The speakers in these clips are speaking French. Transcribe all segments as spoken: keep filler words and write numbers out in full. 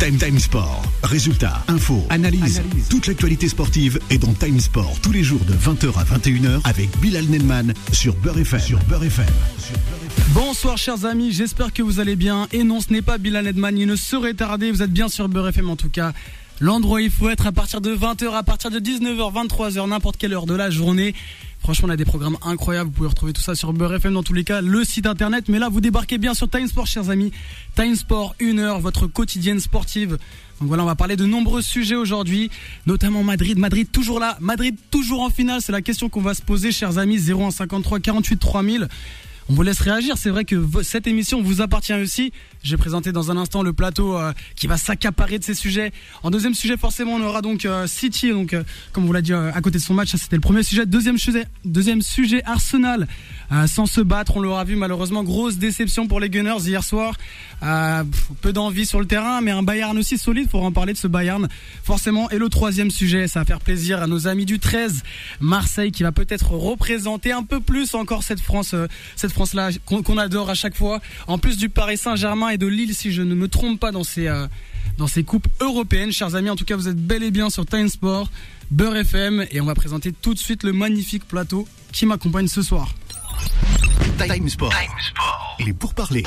Time Time Sport. Résultats, infos, analyse. analyse. Toute l'actualité sportive est dans Time Sport tous les jours de vingt heures à vingt et une heures avec Bilal Nenman sur Beurre F M. Sur Beurre F M. Bonsoir chers amis, j'espère que vous allez bien. Et non, ce n'est pas Bilal Nenman, il ne saurait tarder. Vous êtes bien sur Beurre F M en tout cas. L'endroit où il faut être à partir de vingt heures, à partir de dix-neuf heures, vingt-trois heures, n'importe quelle heure de la journée. Franchement, on a des programmes incroyables. Vous pouvez retrouver tout ça sur Beurre F M dans tous les cas, le site internet. Mais là, vous débarquez bien sur Time Sport, chers amis. Time Sport, une heure, votre quotidienne sportive. Donc voilà, on va parler de nombreux sujets aujourd'hui, notamment Madrid. Madrid toujours là, Madrid toujours en finale. C'est la question qu'on va se poser, chers amis. zéro un cinquante-trois quarante-huit trois mille. On vous laisse réagir, c'est vrai que cette émission vous appartient aussi. J'ai présenté dans un instant le plateau euh, qui va s'accaparer de ces sujets. En deuxième sujet, forcément, on aura donc euh, City, donc euh, comme on vous l'a dit euh, à côté de son match, ça c'était le premier sujet. Deuxième sujet, deuxième sujet Arsenal, euh, sans se battre, on l'aura vu malheureusement, grosse déception pour les Gunners hier soir. Euh, peu d'envie sur le terrain, mais un Bayern aussi solide, faut en parler de ce Bayern, forcément. Et le troisième sujet, ça va faire plaisir à nos amis du treize, Marseille, qui va peut-être représenter un peu plus encore cette France, euh, cette France-là qu'on, qu'on adore à chaque fois, en plus du Paris Saint-Germain et de Lille, si je ne me trompe pas, dans ces, euh, dans ces coupes européennes. Chers amis, en tout cas, vous êtes bel et bien sur Time Sport, Beurre F M, et on va présenter tout de suite le magnifique plateau qui m'accompagne ce soir. Time Sport, Time Sport. Il est pour parler.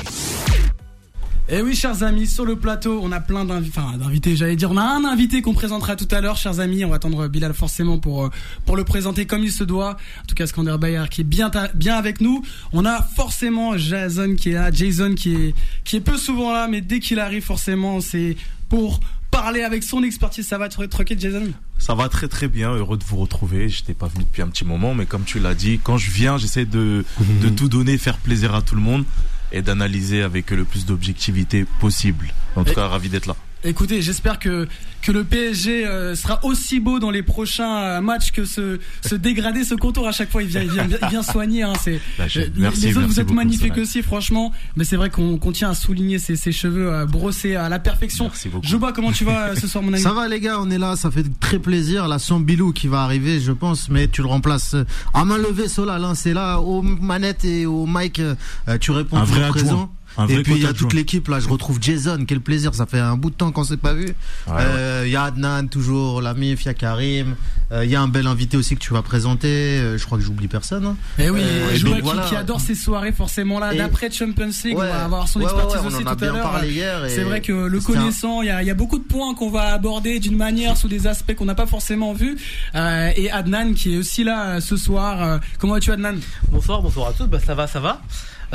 Et oui, chers amis, sur le plateau, on a plein d'invi- enfin, d'invités, j'allais dire, on a un invité qu'on présentera tout à l'heure, chers amis. On va attendre Bilal forcément pour, pour le présenter comme il se doit. En tout cas, Skander Bayer qui est bien, ta- bien avec nous. On a forcément Jason qui est là, Jason qui est, qui est peu souvent là, mais dès qu'il arrive, forcément, c'est pour parler avec son expertise. Ça va être tranquille, Jason? Ça va très très bien, heureux de vous retrouver. J'étais pas venu depuis un petit moment, mais comme tu l'as dit, quand je viens, j'essaie de, mmh. de tout donner, faire plaisir à tout le monde et d'analyser avec le plus d'objectivité possible. En tout et, cas, ravi d'être là. Écoutez, j'espère que, que le P S G euh, sera aussi beau dans les prochains euh, matchs que ce, ce dégradé, ce contour à chaque fois. Il vient, il vient, il vient soigner. Hein, c'est, bah, je, euh, merci, les autres, vous êtes beaucoup, magnifiques ça, aussi, franchement. Mais c'est vrai qu'on, qu'on tient à souligner ces, ces cheveux euh, brossés à la perfection. Merci beaucoup. Joba, comment tu vas euh, ce soir, mon ami? Ça va, les gars, on est là. Ça fait très plaisir. La Sambilou qui va arriver, je pense, mais tu le remplaces à main levée, Solal. Hein, c'est là, aux manettes et au mic. Euh, tu réponds un vrai présent. Un et puis il y a toute l'équipe là, je retrouve Jason, quel plaisir, ça fait un bout de temps qu'on s'est pas vu. Il ouais, euh, ouais. y a Adnan toujours, l'Amif, il y a Karim, il euh, y a un bel invité aussi que tu vas présenter, euh, je crois que j'oublie personne. Hein. Et oui, euh, et Joël qui, voilà. qui adore ces soirées forcément là, et d'après Champions League, ouais, on va avoir son ouais, expertise ouais, ouais, aussi tout à l'heure. Hier c'est vrai que le connaissant, il y a, y a beaucoup de points qu'on va aborder d'une manière sous des aspects qu'on n'a pas forcément vus. Euh, et Adnan qui est aussi là ce soir. Euh, comment vas-tu, Adnan? Bonsoir, bonsoir à tous. Bah ça va, ça va.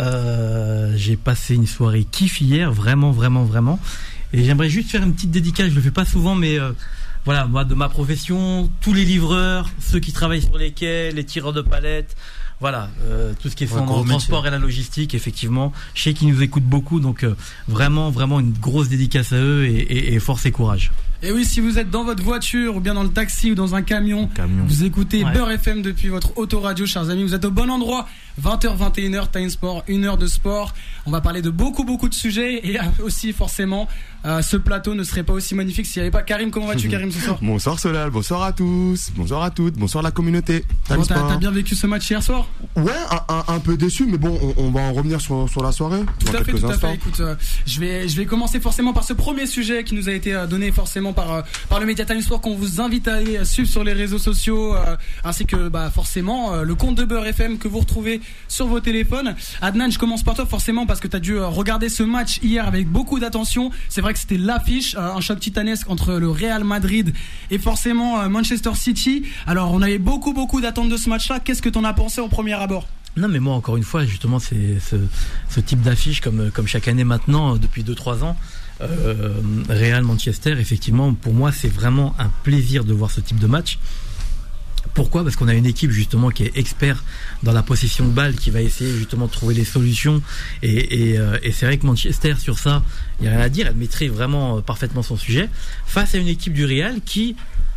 Euh, j'ai passé une soirée kiff hier, vraiment, vraiment, vraiment. Et j'aimerais juste faire une petite dédicace, je le fais pas souvent, mais euh, voilà, moi de ma profession, tous les livreurs, ceux qui travaillent sur les quais, les tireurs de palettes, voilà, euh, tout ce qui est fait ouais, en transport et la logistique, effectivement. Je sais qu'ils nous écoutent beaucoup, donc euh, vraiment, vraiment une grosse dédicace à eux et, et, et force et courage. Et oui, si vous êtes dans votre voiture ou bien dans le taxi ou dans un camion, camion. vous écoutez ouais. Beurre F M depuis votre autoradio, chers amis, vous êtes au bon endroit. vingt heures, vingt et une heures, Time Sport, une heure de sport. On va parler de beaucoup, beaucoup de sujets et aussi, forcément, euh, ce plateau ne serait pas aussi magnifique s'il n'y avait pas Karim. Comment vas-tu, Karim, ce soir? Bonsoir, Solal. Bonsoir à tous. Bonsoir à toutes. Bonsoir la communauté. Bon, t'as, t'as bien vécu ce match hier soir? Ouais, un, un, un peu déçu, mais bon, on, on va en revenir sur, sur la soirée. Tout à fait, tout instants. à fait. Écoute, euh, je vais, je vais commencer forcément par ce premier sujet qui nous a été euh, donné forcément par, euh, par le Média Time Sport qu'on vous invite à aller suivre sur les réseaux sociaux, euh, ainsi que bah, forcément euh, le compte de Beurre F M que vous retrouvez sur vos téléphones. Adnan, je commence par toi forcément parce que tu as dû euh, regarder ce match hier avec beaucoup d'attention. C'est vrai que c'était l'affiche, euh, un choc titanesque entre le Real Madrid et forcément euh, Manchester City. Alors on avait beaucoup beaucoup d'attentes de ce match-là. Qu'est-ce que tu en as pensé au premier abord? Non mais moi encore une fois justement c'est ce, ce type d'affiche comme, comme chaque année maintenant depuis deux trois ans euh, Real Manchester, effectivement pour moi c'est vraiment un plaisir de voir ce type de match. Pourquoi? Parce qu'on a une équipe justement qui est expert dans la possession de balle, qui va essayer justement de trouver les solutions et, et, euh, et c'est vrai que Manchester sur ça il n'y a rien à dire, elle maîtrise vraiment euh, parfaitement son sujet face à une équipe du Real qui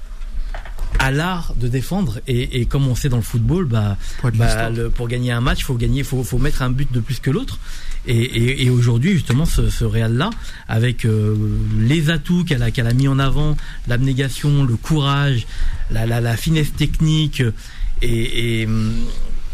à l'art de défendre et, et comme on sait dans le football, bah, bah le, pour gagner un match, faut gagner, faut, faut mettre un but de plus que l'autre. Et, et, et aujourd'hui, justement, ce, ce Real-là, avec euh, les atouts qu'elle a, qu'elle a mis en avant, l'abnégation, le courage, la, la, la finesse technique et, et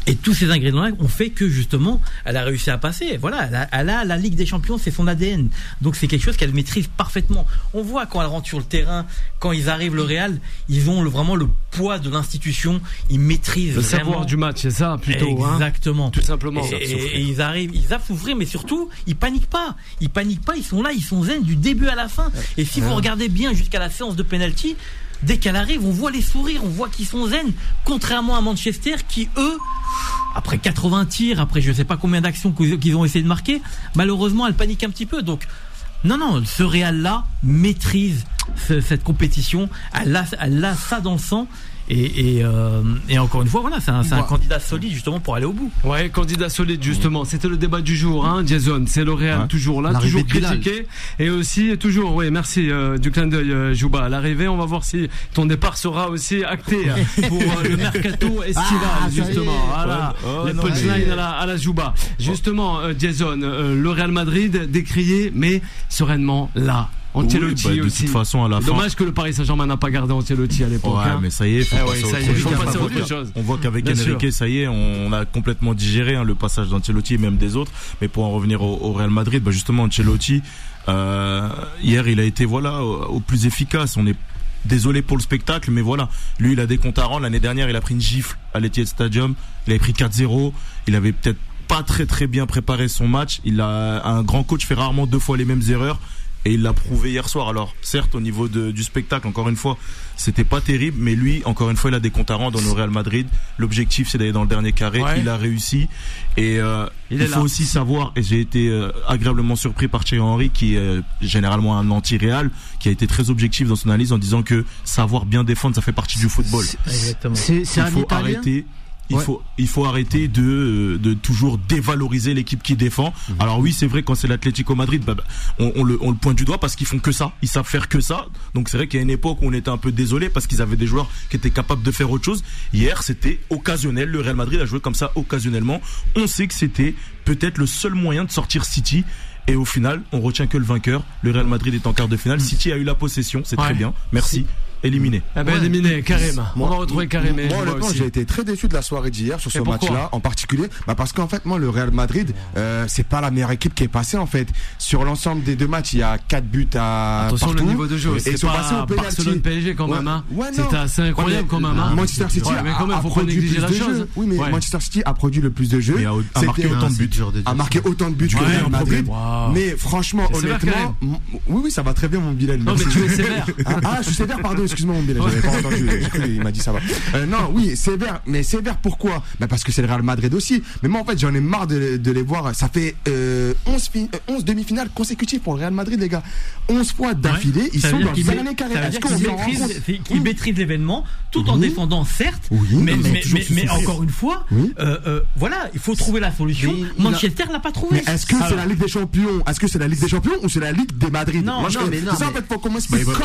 Et tous ces ingrédients-là ont fait que justement, elle a réussi à passer. Voilà, elle a, elle a la Ligue des Champions, c'est son A D N. Donc c'est quelque chose qu'elle maîtrise parfaitement. On voit quand elle rentre sur le terrain, quand ils arrivent le Real, ils ont le, vraiment le poids de l'institution. Ils maîtrisent le vraiment. savoir du match, c'est ça plutôt. Exactement. Hein, tout simplement. Et, et, et ils arrivent, ils savent souffrir, mais surtout, ils paniquent pas. Ils paniquent pas. Ils sont là, ils sont zen du début à la fin. Et si ouais. vous regardez bien jusqu'à la séance de penalty. Dès qu'elle arrive, on voit les sourires, on voit qu'ils sont zen, contrairement à Manchester qui, eux, après quatre-vingts tirs, après je sais pas combien d'actions qu'ils ont essayé de marquer, malheureusement, elle panique un petit peu. Donc, non, non, ce Real-là maîtrise ce, cette compétition, elle a, elle a ça dans le sang. Et, et, euh, et encore une fois, voilà, c'est un, c'est un ouais. candidat solide justement pour aller au bout. Ouais, candidat solide justement. C'était le débat du jour, hein, Jason. C'est le Real ouais. toujours là, l'arrivée toujours critiqué, et aussi toujours. Oui, merci euh, du clin d'œil, euh, Jouba. À l'arrivée, on va voir si ton départ sera aussi acté pour euh, le mercato estival, ah, justement. Voilà, oh, les punchlines à la, à la Jouba. Justement, euh, Jason, euh, le Real Madrid décrié, mais sereinement là. Ancelotti oui, bah, de aussi. toute façon, à la Dommage fin... que le Paris Saint-Germain n'a pas gardé Ancelotti à l'époque. Ouais, hein. mais ça y est, faut eh passer ouais, ça autre y est, chose. faut passer à autre chose. On voit qu'avec Bien Enrique, sûr. ça y est, on a complètement digéré hein, le passage d'Ancelotti et même des autres. Mais pour en revenir au, au Real Madrid, bah justement, Ancelotti, euh, hier, il a été voilà au, au plus efficace. On est désolé pour le spectacle, mais voilà, lui, il a des comptes à rendre. L'année dernière, il a pris une gifle à l'Etihad Stadium. Il avait pris quatre zéro. Il avait peut-être pas très très bien préparé son match. Il a un grand coach fait rarement deux fois les mêmes erreurs. Et il l'a prouvé hier soir. Alors, certes, au niveau de, du spectacle, encore une fois, c'était pas terrible, mais lui, encore une fois, il a des comptes à rendre dans le Real Madrid. L'objectif, c'est d'aller dans le dernier carré. Ouais. Il a réussi. Et euh, il, il faut là. aussi savoir, et j'ai été euh, agréablement surpris par Thierry Henry, qui est euh, généralement un anti-Real, qui a été très objectif dans son analyse en disant que savoir bien défendre, ça fait partie du football. Exactement. C'est, c'est il un faut Italien arrêter. Il ouais. faut il faut arrêter de de toujours dévaloriser l'équipe qui défend. Mmh. Alors oui, c'est vrai quand c'est l'Atlético Madrid, bah, on, on le on le pointe du doigt parce qu'ils font que ça, ils savent faire que ça. Donc c'est vrai qu'il y a une époque où on était un peu désolé parce qu'ils avaient des joueurs qui étaient capables de faire autre chose. Hier, c'était occasionnel. Le Real Madrid a joué comme ça occasionnellement. On sait que c'était peut-être le seul moyen de sortir City. Et au final, on retient que le vainqueur. Le Real Madrid est en quart de finale. Mmh. City a eu la possession, c'est ouais. très bien. Merci. Éliminé. Ah ben ouais. éliminé, Karim. On va retrouver Karim. Moi, honnêtement, j'ai été très déçu de la soirée d'hier sur ce et match-là, en particulier, bah parce qu'en fait, moi, le Real Madrid, euh, c'est pas la meilleure équipe qui est passée en fait. Sur l'ensemble des deux matchs, il y a quatre buts à Attention partout. Le niveau de jeu. Et ils sont passés au penalty. Barcelone P S G quand même. Hein. Ouais, c'était assez incroyable quand même. Hein. Manchester City ouais, mais quand même, a, faut a pas négliger la chose. chose. Oui, mais ouais. Manchester City a produit le plus de jeux. Et a, a marqué autant de buts. A marqué autant de buts que le Real Madrid. Mais franchement, honnêtement, oui, oui, ça va très bien, mon Bilal. Non, mais tu es sévère. Ah, je suis sévère, pardon, excuse-moi, mon Bilal. Entendu, j'ai cru, il m'a dit ça va. Euh, non, oui, sévère, mais sévère pourquoi? Bah parce que c'est le Real Madrid aussi. Mais moi en fait j'en ai marre de, de les voir. Ça fait euh, onze, fi- onze demi-finales consécutives pour le Real Madrid, les gars. onze fois d'affilée, ouais, ils sont dans le dernier carré. Est-ce qu'on se rend compte qu'ils maîtrisent l'événement tout en oui. défendant, certes, oui, mais, mais, mais, mais, mais encore une fois, oui. euh, euh, voilà, il faut trouver la solution. Mais Manchester a... l'a pas trouvé. Mais est-ce que Alors... c'est la Ligue des Champions? Est-ce que c'est la Ligue des Champions ou c'est la Ligue des Madrid? Non, moi, non, je... mais non. Ça en fait, faut commencer. Ils vont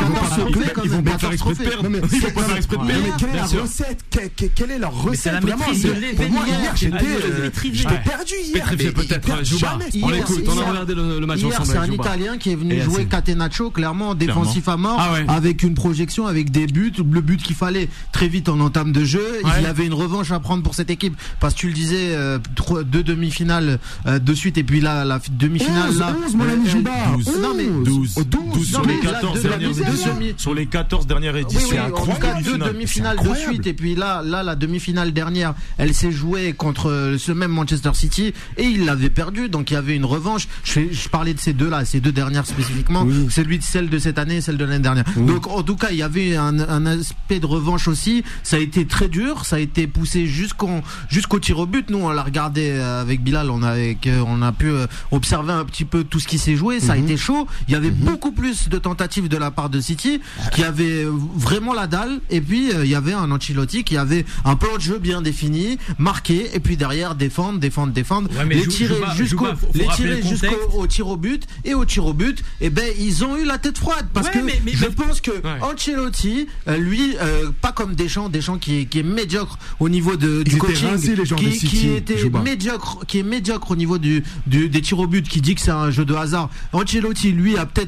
pas faire exprès de perdre. Ils vont pas faire exprès de perdre. Mais quelle est la recette? Quelle est leur recette? Vraiment, pour moi, hier, j'étais perdu hier. Pétrifié peut-être, Jouba. On l'écoute, on a regardé le match ensemble. C'est un Italien qui est venu jouer Catenaccio, clairement, défensif à mort, avec une projection, avec des buts, le but qu'il fallait très vite en entame de jeu. Il y avait une revanche à prendre pour cette équipe, parce que tu le disais, deux demi-finales de suite, et puis là, la demi-finale, là. onze, mon ami Jouba. Non, mais douze. douze sur les quatorze dernières éditions. Sur les quatorze dernières éditions. Oui, oui, en tout cas, deux demi-finales de suite, et puis là, là, la demi-finale dernière, elle s'est jouée contre ce même Manchester City, et il l'avait perdu, donc il y avait une revanche. Je, je parlais de ces deux-là, ces deux dernières spécifiquement, oui. celui de celle de cette année, celle de l'année dernière. Oui. Donc, en tout cas, il y avait un, un aspect de revanche aussi. Ça a été très dur, ça a été poussé jusqu'au, jusqu'au tir au but. Nous, on l'a regardé avec Bilal, on a, avec, on a pu observer un petit peu tout ce qui s'est joué. Ça mm-hmm. a été chaud. Il y avait mm-hmm. beaucoup plus de tentatives de la part de City, qui avait vraiment la dalle, et puis il y avait un Ancelotti qui avait un plan de jeu bien défini, marqué, et puis derrière défendre, défendre, défendre, ouais, les tirer jusqu'au, les tirer jusqu'au au tir au but, et au tir au but, et ben ils ont eu la tête froide, parce ouais, que mais, mais, je mais... pense que ouais. Ancelotti, euh, lui, euh, pas comme Deschamps, Deschamps qui est, qui est médiocre au niveau de, du coaching, rincés, les gens qui, de City, qui était médiocre, qui est médiocre au niveau du, du des tirs au but, qui dit que c'est un jeu de hasard. Ancelotti, lui, a peut-être bien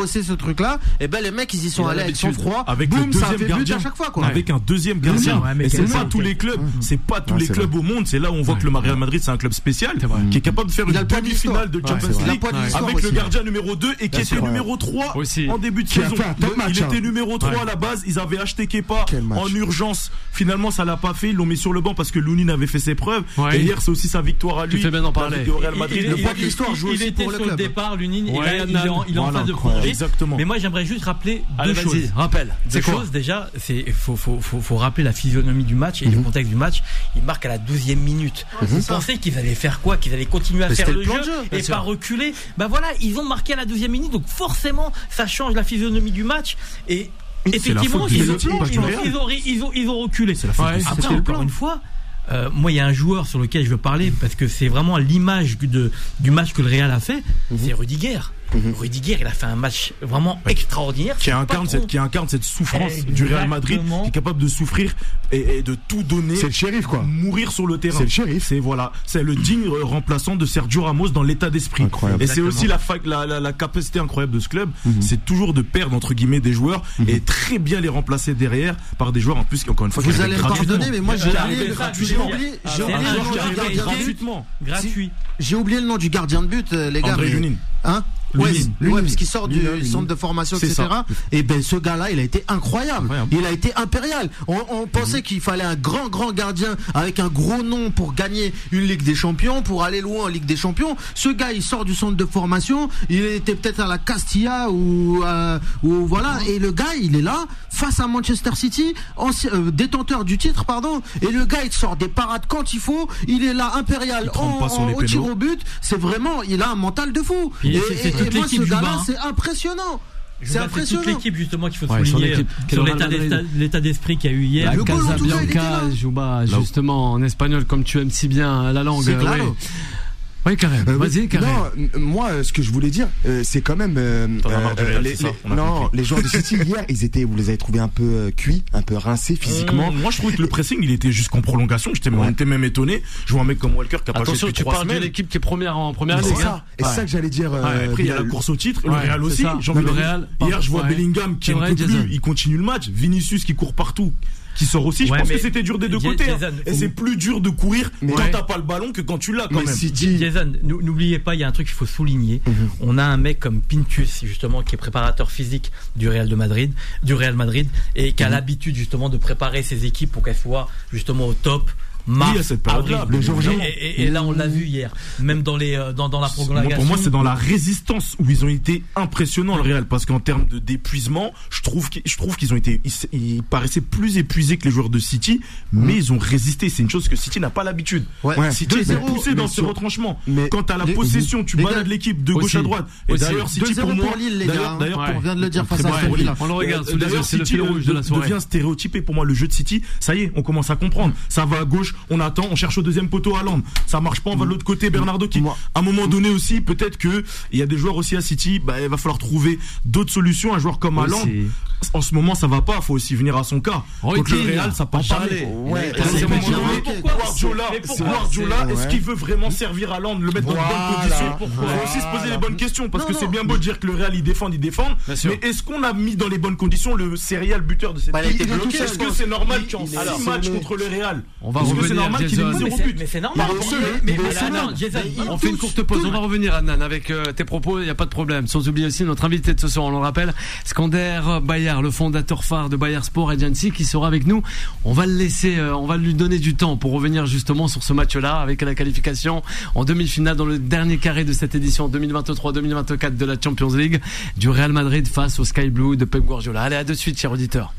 bossé ce truc-là, et ben les mecs ils y sont Il a allés avec son froid, avec boum, le ça a deuxième fait but gardien à chaque fois quoi. avec un deuxième gardien. Ouais, mais Et c'est quel pas bon, tous quel- les clubs, c'est pas tous Ouais, les c'est clubs vrai. au monde. C'est là où on voit que le Real Madrid c'est un club spécial qui est capable de faire Il a une le poids de demi-finale de l'histoire. Champions Ouais, c'est League vrai. Il a le poids de l'histoire avec le aussi. gardien numéro deux et qui c'est était vrai. numéro trois Aussi. en début de Qui a saison. fait un top Le- match, Il hein. était numéro trois Ouais. à la base. Ils avaient acheté Kepa Quel match. en urgence. Finalement, ça l'a pas fait. Ils l'ont mis sur le banc parce que Lounine avait fait ses preuves. Ouais. Et hier, c'est aussi sa victoire à Tu lui. fais bien d'en parler. Avec le Real Madrid. Il- Le il- poids de il- l'histoire joue il aussi était pour le sur le club. départ, Lunine, et Ouais, là, il est en, il est en Voilà, phase de incroyable. plongée. Exactement. Mais moi, j'aimerais juste rappeler Allez, deux vas-y, choses. rappelle. Deux C'est quoi choses, déjà, c'est faut, faut, faut, faut rappeler la physionomie du match et le contexte du match. Ils marquent à la douzième minute. Vous pensez qu'ils allaient faire quoi? Qu'ils allaient continuer à Mais faire c'était le le plan jeu de jeu, bien et sûr. pas reculer? Bah voilà, ils ont marqué à la douzième minute, donc forcément, ça change la physionomie du match et C'est la effectivement, faute du ils ont, City, pas du ils ont, Real. ils ont, ils ont, ils ont reculé. C'est la faute Ouais. du Après, City. encore une fois, euh, moi, il y a un joueur sur lequel je veux parler parce que c'est vraiment l'image de, du match que le Real a fait, c'est Rudiger. Rudiger, il a fait un match vraiment extraordinaire. Qui C'est incarne, pas cette, trop- qui incarne cette souffrance Exactement. du Real Madrid, qui est capable de souffrir et, et de tout donner, C'est le shérif, quoi. mourir sur le terrain. C'est le shérif. C'est voilà, c'est le digne euh, remplaçant de Sergio Ramos dans l'état d'esprit. Incroyable. Et c'est Exactement. aussi la, fa- la, la, la capacité incroyable de ce club, c'est toujours de perdre entre guillemets des joueurs et très bien les remplacer derrière par des joueurs en plus qui encore une fois qui Vous arrivent allez me gratuitement. pardonner, mais moi j'ai J'ai oublié, arrivé j'ai gratuitement. oublié, j'ai C'est oublié un le nom joueur du qui a été gardien de but. gratuitement. gratuit. J'ai oublié le nom du gardien de but, euh, les gars. André mais- Lunin. Hein? Lunin. Ouais, Lunin. ouais, parce qu'il sort du Lunin, Lunin. centre de formation, C'est et cetera. Et ben ce gars-là, il a été incroyable. Incroyable. Il a été impérial. On, on pensait qu'il fallait un grand, grand gardien avec un gros nom pour gagner une Ligue des Champions, pour aller loin en Ligue des Champions. Ce gars, il sort du centre de formation. Il était peut-être à la Castilla ou, euh, ou voilà. Et le gars, il est là face à Manchester City, ancien, euh, détenteur du titre, pardon. Et le gars, il sort des parades quand il faut. Il est là impérial Il trempe en, pas sur en- les au tir pénaux. au but. C'est vraiment, il a un mental de fou. Puis Et, c'est- c'est et- toute et moi, ce l'équipe, gars-là, Juba, hein. c'est impressionnant. Je C'est vois, toute impressionnant. l'équipe justement qu'il faut Ouais, son souligner équipe, euh, qui est sur le Real l'état Madrid. d'esprit- l'état d'esprit qu'il y a eu hier. La Le goal, en tout cas, il était Casablanca, là. Juba, justement, en espagnol, comme tu aimes si bien la langue. C'est euh, clair. oui. Oui, Karim. Euh, Vas-y, oui. Karim. Non, n- moi, euh, ce que je voulais dire, euh, c'est quand même. euh, T'en as marre du euh, Real, les, c'est ça, les- on a non, compris. les joueurs de City hier, ils étaient, vous les avez trouvés un peu euh, cuits, un peu rincés physiquement. Mmh, moi je trouvais que le pressing il était jusqu'en prolongation. J'étais Ouais. on était même étonné. Je vois un mec comme Walker qui a pas joué Attention, depuis tu trois parles de semaines. l'équipe qui est première en première Mais ligue. c'est ça. Et hein. c'est ça que j'allais dire. euh, Ouais, après il y a la Bilal. course au titre, le Ouais, Real c'est aussi. ça. J'ai envie Le de- Real, Hier je vois ouais. Bellingham qui C'est en vrai, peut Jason. plus, il continue le match. Vinicius qui court partout, qui sort aussi. Je Ouais, pense mais que c'était dur des deux Ja- côtés. hein. Jason, Et faut- c'est plus dur de courir Mais- quand Ouais. t'as pas le ballon que quand tu l'as quand Mais même. City. Jason, nou- n'oubliez pas, il y a un truc qu'il faut souligner. On a un mec comme Pintus, justement, qui est préparateur physique du Real de Madrid, du Real Madrid, et qui a l'habitude justement de préparer ses équipes pour qu'elles soient justement au top. Mars, Oui, à cette période-là, avril. le jour J. Et, et- et là, on l'a vu hier, même dans les euh, dans, dans la Moi, prolongation. pour moi, c'est dans la résistance où ils ont été impressionnants le Real, parce qu'en termes de d'épuisement, je trouve qu'ils, je trouve qu'ils ont été, ils, ils paraissaient plus épuisés que les joueurs de City, mais ils ont résisté. C'est une chose que City n'a pas l'habitude. Ouais. Ouais. City deux est zéro, poussé dans mais ce sur- retranchement. mais- Quand t'as la les- possession, tu les balades gars, l'équipe de gauche aussi, à droite. Et aussi. d'ailleurs, City deux zéro pour moi, pour Lille, les d'ailleurs, gars. hein. d'ailleurs, Ouais. On vient de le dire face Très à bon Aston pour Villa. On le regarde sous les yeux, D'ailleurs, c'est le City fil rouge de la de- soirée. devient stéréotypé pour moi le jeu de City. Ça y est, on commence à comprendre. Ça va à gauche, on attend, on cherche au deuxième poteau à Land. Ça marche pas, on va de l'autre côté. Bernardo qui, Moi- à un moment donné aussi, peut-être que il y a des joueurs aussi à City. Bah, il va falloir trouver d'autres solutions. Un joueur comme Haaland, Aussi. en ce moment, ça va pas. Faut aussi venir à son cas. Roy Contre le Keane, Real, ça passe en jamais. parlait. Ouais, Et à un c'est moment bon, donné, mais pourquoi Guardiola, Mais pourquoi Guardiola, c'est- est-ce ouais. qu'il veut vraiment servir Haaland, le mettre dans de bonnes Voilà. conditions? Pourquoi Faut aussi se poser les bonnes questions, parce Non, que non. c'est bien beau de dire que le Real il défend, il défend. Bien sûr. Mais est-ce qu'on a mis dans les bonnes conditions le serial buteur de cette Bah, il a été équipe? bloqué, Est-ce je que pense. c'est normal Il- qu'en il six est- matchs c'est- contre le Real, On va est-ce que c'est revenir, normal qu'il ait Jason. mis mais zéro c'est, but? mais c'est normal. Mais Mais, c'est- mais, mais mais c'est attends, normal. Jason, Mais On fait une courte pause, on va revenir Adnan avec euh, tes propos, il n'y a pas de problème. Sans oublier aussi notre invité de ce soir, on le rappelle, Skander Bayar, le fondateur phare de Bayar Sport Agency, qui sera avec nous. On va le laisser, euh, on va lui donner du temps pour revenir justement sur ce match-là, avec la qualification en demi-finale dans le dernier carré de cette édition deux mille vingt-trois deux mille vingt-quatre de la Champions League du Real Madrid face au Sky Blue de Pep Guardiola. Allez, à de suite, chers auditeurs.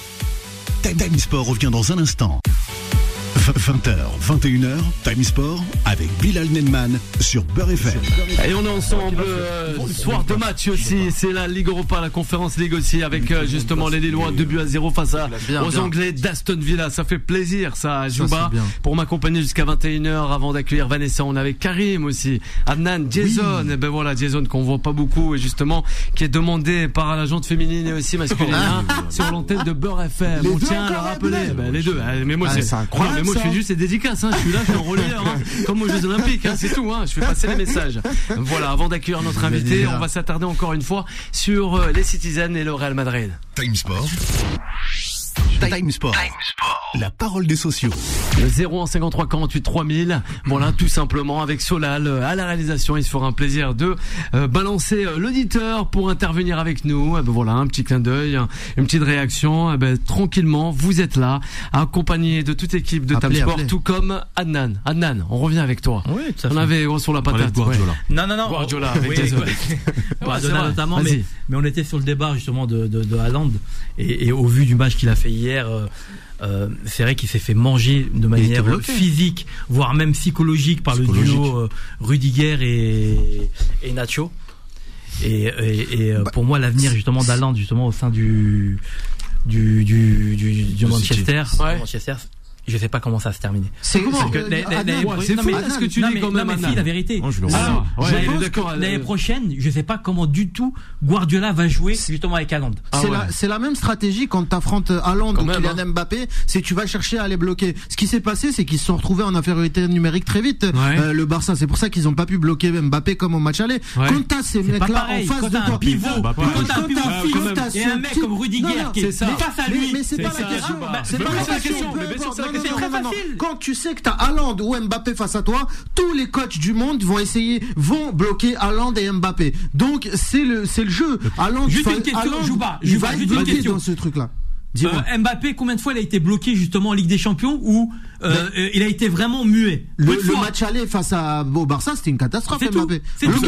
Time Sport revient dans un instant. vingt heures, vingt et une heures, Time Sport avec Bilal Nenman sur Beurre F M. Et on est ensemble, euh, soir de match aussi, c'est la Ligue Europa, la Conférence League aussi, avec euh, justement les Lillois, deux buts à zéro face à, Bien, aux bien. Anglais d'Aston Villa. Ça fait plaisir ça, Juba, c'est bien. pour m'accompagner jusqu'à vingt et une heures avant d'accueillir Vanessa. On est avec Karim aussi, Adnan, Jason, et ben voilà, Jason qu'on voit pas beaucoup et justement qui est demandé par la jante féminine et aussi masculine hein, sur l'antenne de Beurre F M. Les On deux tient à le encore, rappeler, Bilal. ben, les deux, hein, mais moi Ah, c'est c'est incroyable, non, mais moi, je fais juste les dédicaces. Hein. Je suis là, je suis en relayeur, hein. Comme aux Jeux Olympiques. Hein. C'est tout. Hein. Je fais passer les messages. Voilà. Avant d'accueillir notre invité, on va s'attarder encore une fois sur euh, les Citizens et le Real Madrid. Time Sport. Time Sport. Time Sport. La parole des sociaux. Le zéro un cinquante-trois quarante-huit trois mille. Voilà, tout simplement avec Solal euh, à la réalisation. Il se fera un plaisir de euh, balancer euh, l'auditeur pour intervenir avec nous. Eh ben voilà, un petit clin d'œil, un, une petite réaction. Eh ben, tranquillement, vous êtes là, accompagné de toute équipe de Time Sport, tout comme Adnan. Adnan, on revient avec toi. Oui, tout à fait. On avait gros sur la patate. Guardiola. Ouais. Non, non, non. Guardiola avec oui, Jason. Guardiola notamment, mais, mais on était sur le débat justement de, de, de Haaland et, et au vu du match qu'il a fait hier. Euh, Euh, c'est vrai qu'il s'est fait manger de manière physique, voire même psychologique par psychologique. le duo euh, Rudiger et, et Nacho. Et, et, et bah, pour moi, l'avenir justement d'Haaland justement au sein du du du du, du Manchester, ouais. Manchester. Je sais pas comment ça va se terminer. C'est comment que l'année ce que tu dis quand même. Si, la vérité. Oh, je ah, ouais, je pense que l'année prochaine, je sais pas comment du tout Guardiola va jouer justement avec Haaland. Ah c'est ouais. la c'est la même stratégie quand t'affrontes Haaland ou Kylian hein. Mbappé, c'est tu vas chercher à les bloquer. Ce qui s'est passé, c'est qu'ils se sont retrouvés en infériorité numérique très vite. Ouais. Euh, le Barça, c'est pour ça qu'ils ont pas pu bloquer Mbappé comme au match aller. Ouais. Quand t'as ces mecs-là en face de toi, pivot, quand t'as un pivot et un mec comme Rudiger qui est face à lui, mais c'est pas la question. C'est pas la question. C'est très facile. Quand tu sais que t'as Haaland ou Mbappé face à toi, tous les coachs du monde vont essayer, vont bloquer Haaland et Mbappé. Donc c'est le c'est le jeu. Haaland, juste une question, Jouba. Il va être bloqué dans ce truc-là. Euh, Mbappé, combien de fois il a été bloqué justement en Ligue des Champions où euh, ben, il a été vraiment muet? Le, le match aller face à au Barça, c'était une catastrophe. Mbappé. C'est tout.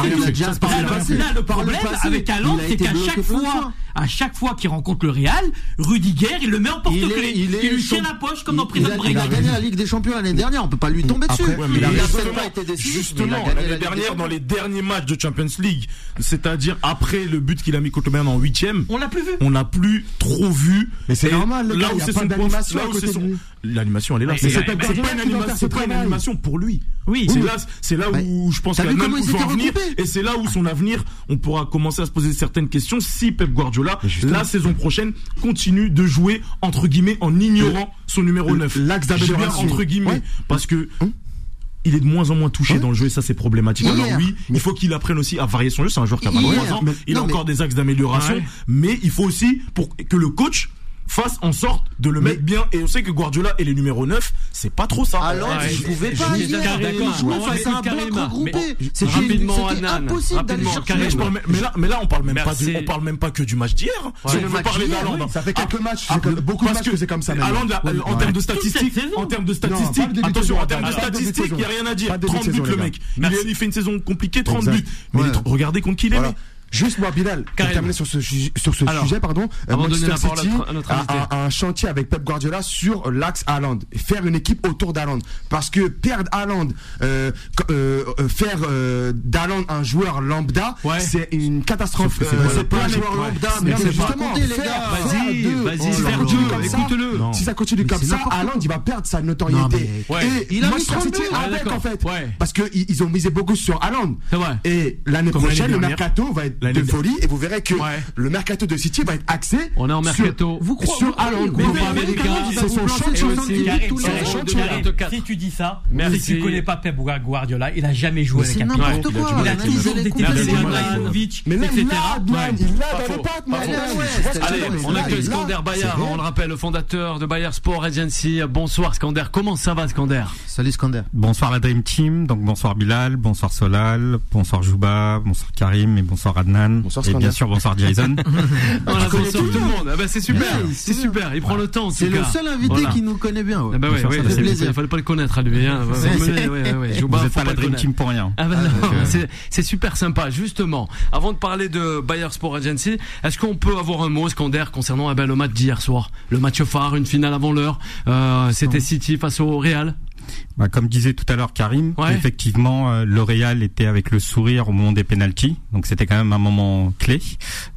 Là, le problème avec Haaland, c'est qu'à chaque fois, à chaque fois qu'il rencontre le Real, Rudiger, il le met en porte-clés. Il lui tient la poche comme dans Prison Break. Il a gagné la Ligue des Champions l'année dernière. On peut pas lui tomber dessus. Il a pas été décisif. Justement, l'année dernière, dans les derniers matchs de Champions League, c'est-à-dire après le but qu'il a mis contre le Bayern en huitième, on l'a plus vu. On n'a plus trop vu. Mais c'est normal, le gars, il y a pas d'animation. L'animation, elle est là. Mais c'est pas une animation, c'est pas une animation pour lui. Oui. C'est là, c'est là où je pense qu'il a même pu en venir. Et c'est là où son avenir, on pourra commencer à se poser certaines questions si Pep Guardiola, la saison prochaine, continue de jouer, entre guillemets, en ignorant son numéro neuf. L'axe d'amélioration. Entre guillemets. Parce que, il est de moins en moins touché ouais. dans le jeu et ça c'est problématique. Alors Hier. oui, il faut qu'il apprenne aussi à varier son jeu. C'est un joueur qui a vingt-trois ans. Mais, il non, a encore mais... des axes d'amélioration. Ouais. Mais il faut aussi pour que le coach fasse en sorte de le mais... mettre bien. Et on sait que Guardiola et les numéros neuf, c'est pas trop ça. Alors, ouais, je pouvais pas hier. Il jouait face à un bloc regroupé. C'est rapidement, impossible d'aller chercher. Mais là, mais là, on parle même pas de, on parle même pas que du match d'hier. Si on veut parler d'Haaland, ça fait quelques matchs, beaucoup de matchs que c'est comme ça. Haaland, en termes de statistiques, en termes de statistiques, attention, en termes de statistiques, il y a rien à dire. trente buts le mec. Il fait une saison compliquée, trente buts. Mais regardez contre qui il est. Juste moi, Bilal, pour terminer sur ce, sur ce Alors, sujet, pardon, Manchester City a, a un chantier avec Pep Guardiola sur l'axe Haaland, faire une équipe autour d'Haaland, parce que perdre Haaland, euh, euh, faire euh, d'Haaland un joueur lambda, ouais. c'est une catastrophe. C'est euh, pas un joueur lambda, ouais. mais c'est justement les gars. Vas-y, vas-y, faire deux, écoute-le. Si ça continue comme ça, Haaland il va perdre sa notoriété. Et Manchester City avec en fait, parce que ils ont misé beaucoup sur Haaland. Et l'année prochaine, le mercato va être de folie et vous verrez que ouais. le mercato de City va être axé on est en mercato sur, vous croyez, sur Haaland. C'est son chantier. Si tu dis ça, merci. Si tu connais pas Pep Guardiola, il a jamais joué avec un n'importe quoi. Il a toujours des types Ibrahimovic, mais même là, il l'a dans les pattes. Allez, on accueille Skander Bayard, on le rappelle, le fondateur de Bayard Sport Agency. Bonsoir Skander, comment ça va Skander? Salut Skander. Bonsoir la Dream Team, donc bonsoir Bilal, bonsoir Solal, bonsoir Jouba, bonsoir Karim et bonsoir Adnan. Bonsoir, et bien sûr bonsoir Jason. Voilà, bonsoir tout le monde. Ah bah c'est super, c'est super. Il prend le temps. C'est le seul invité voilà. qui nous connaît bien. Ouais. Ah bah ouais, ouais, ouais, il fallait pas le connaître à lui. Hein. Ouais, ouais, ouais. Vous n'êtes pas la Dream Team pour rien. Ah bah non, euh... c'est, c'est super sympa. Justement, avant de parler de Bayard Sport Agency, est-ce qu'on peut avoir un mot, Skander, concernant eh ben, le match d'hier soir, le match phare, une finale avant l'heure. Euh, c'était City face au Real. Bah, comme disait tout à l'heure Karim, ouais. effectivement, euh, le Real était avec le sourire au moment des pénaltys, donc c'était quand même un moment clé.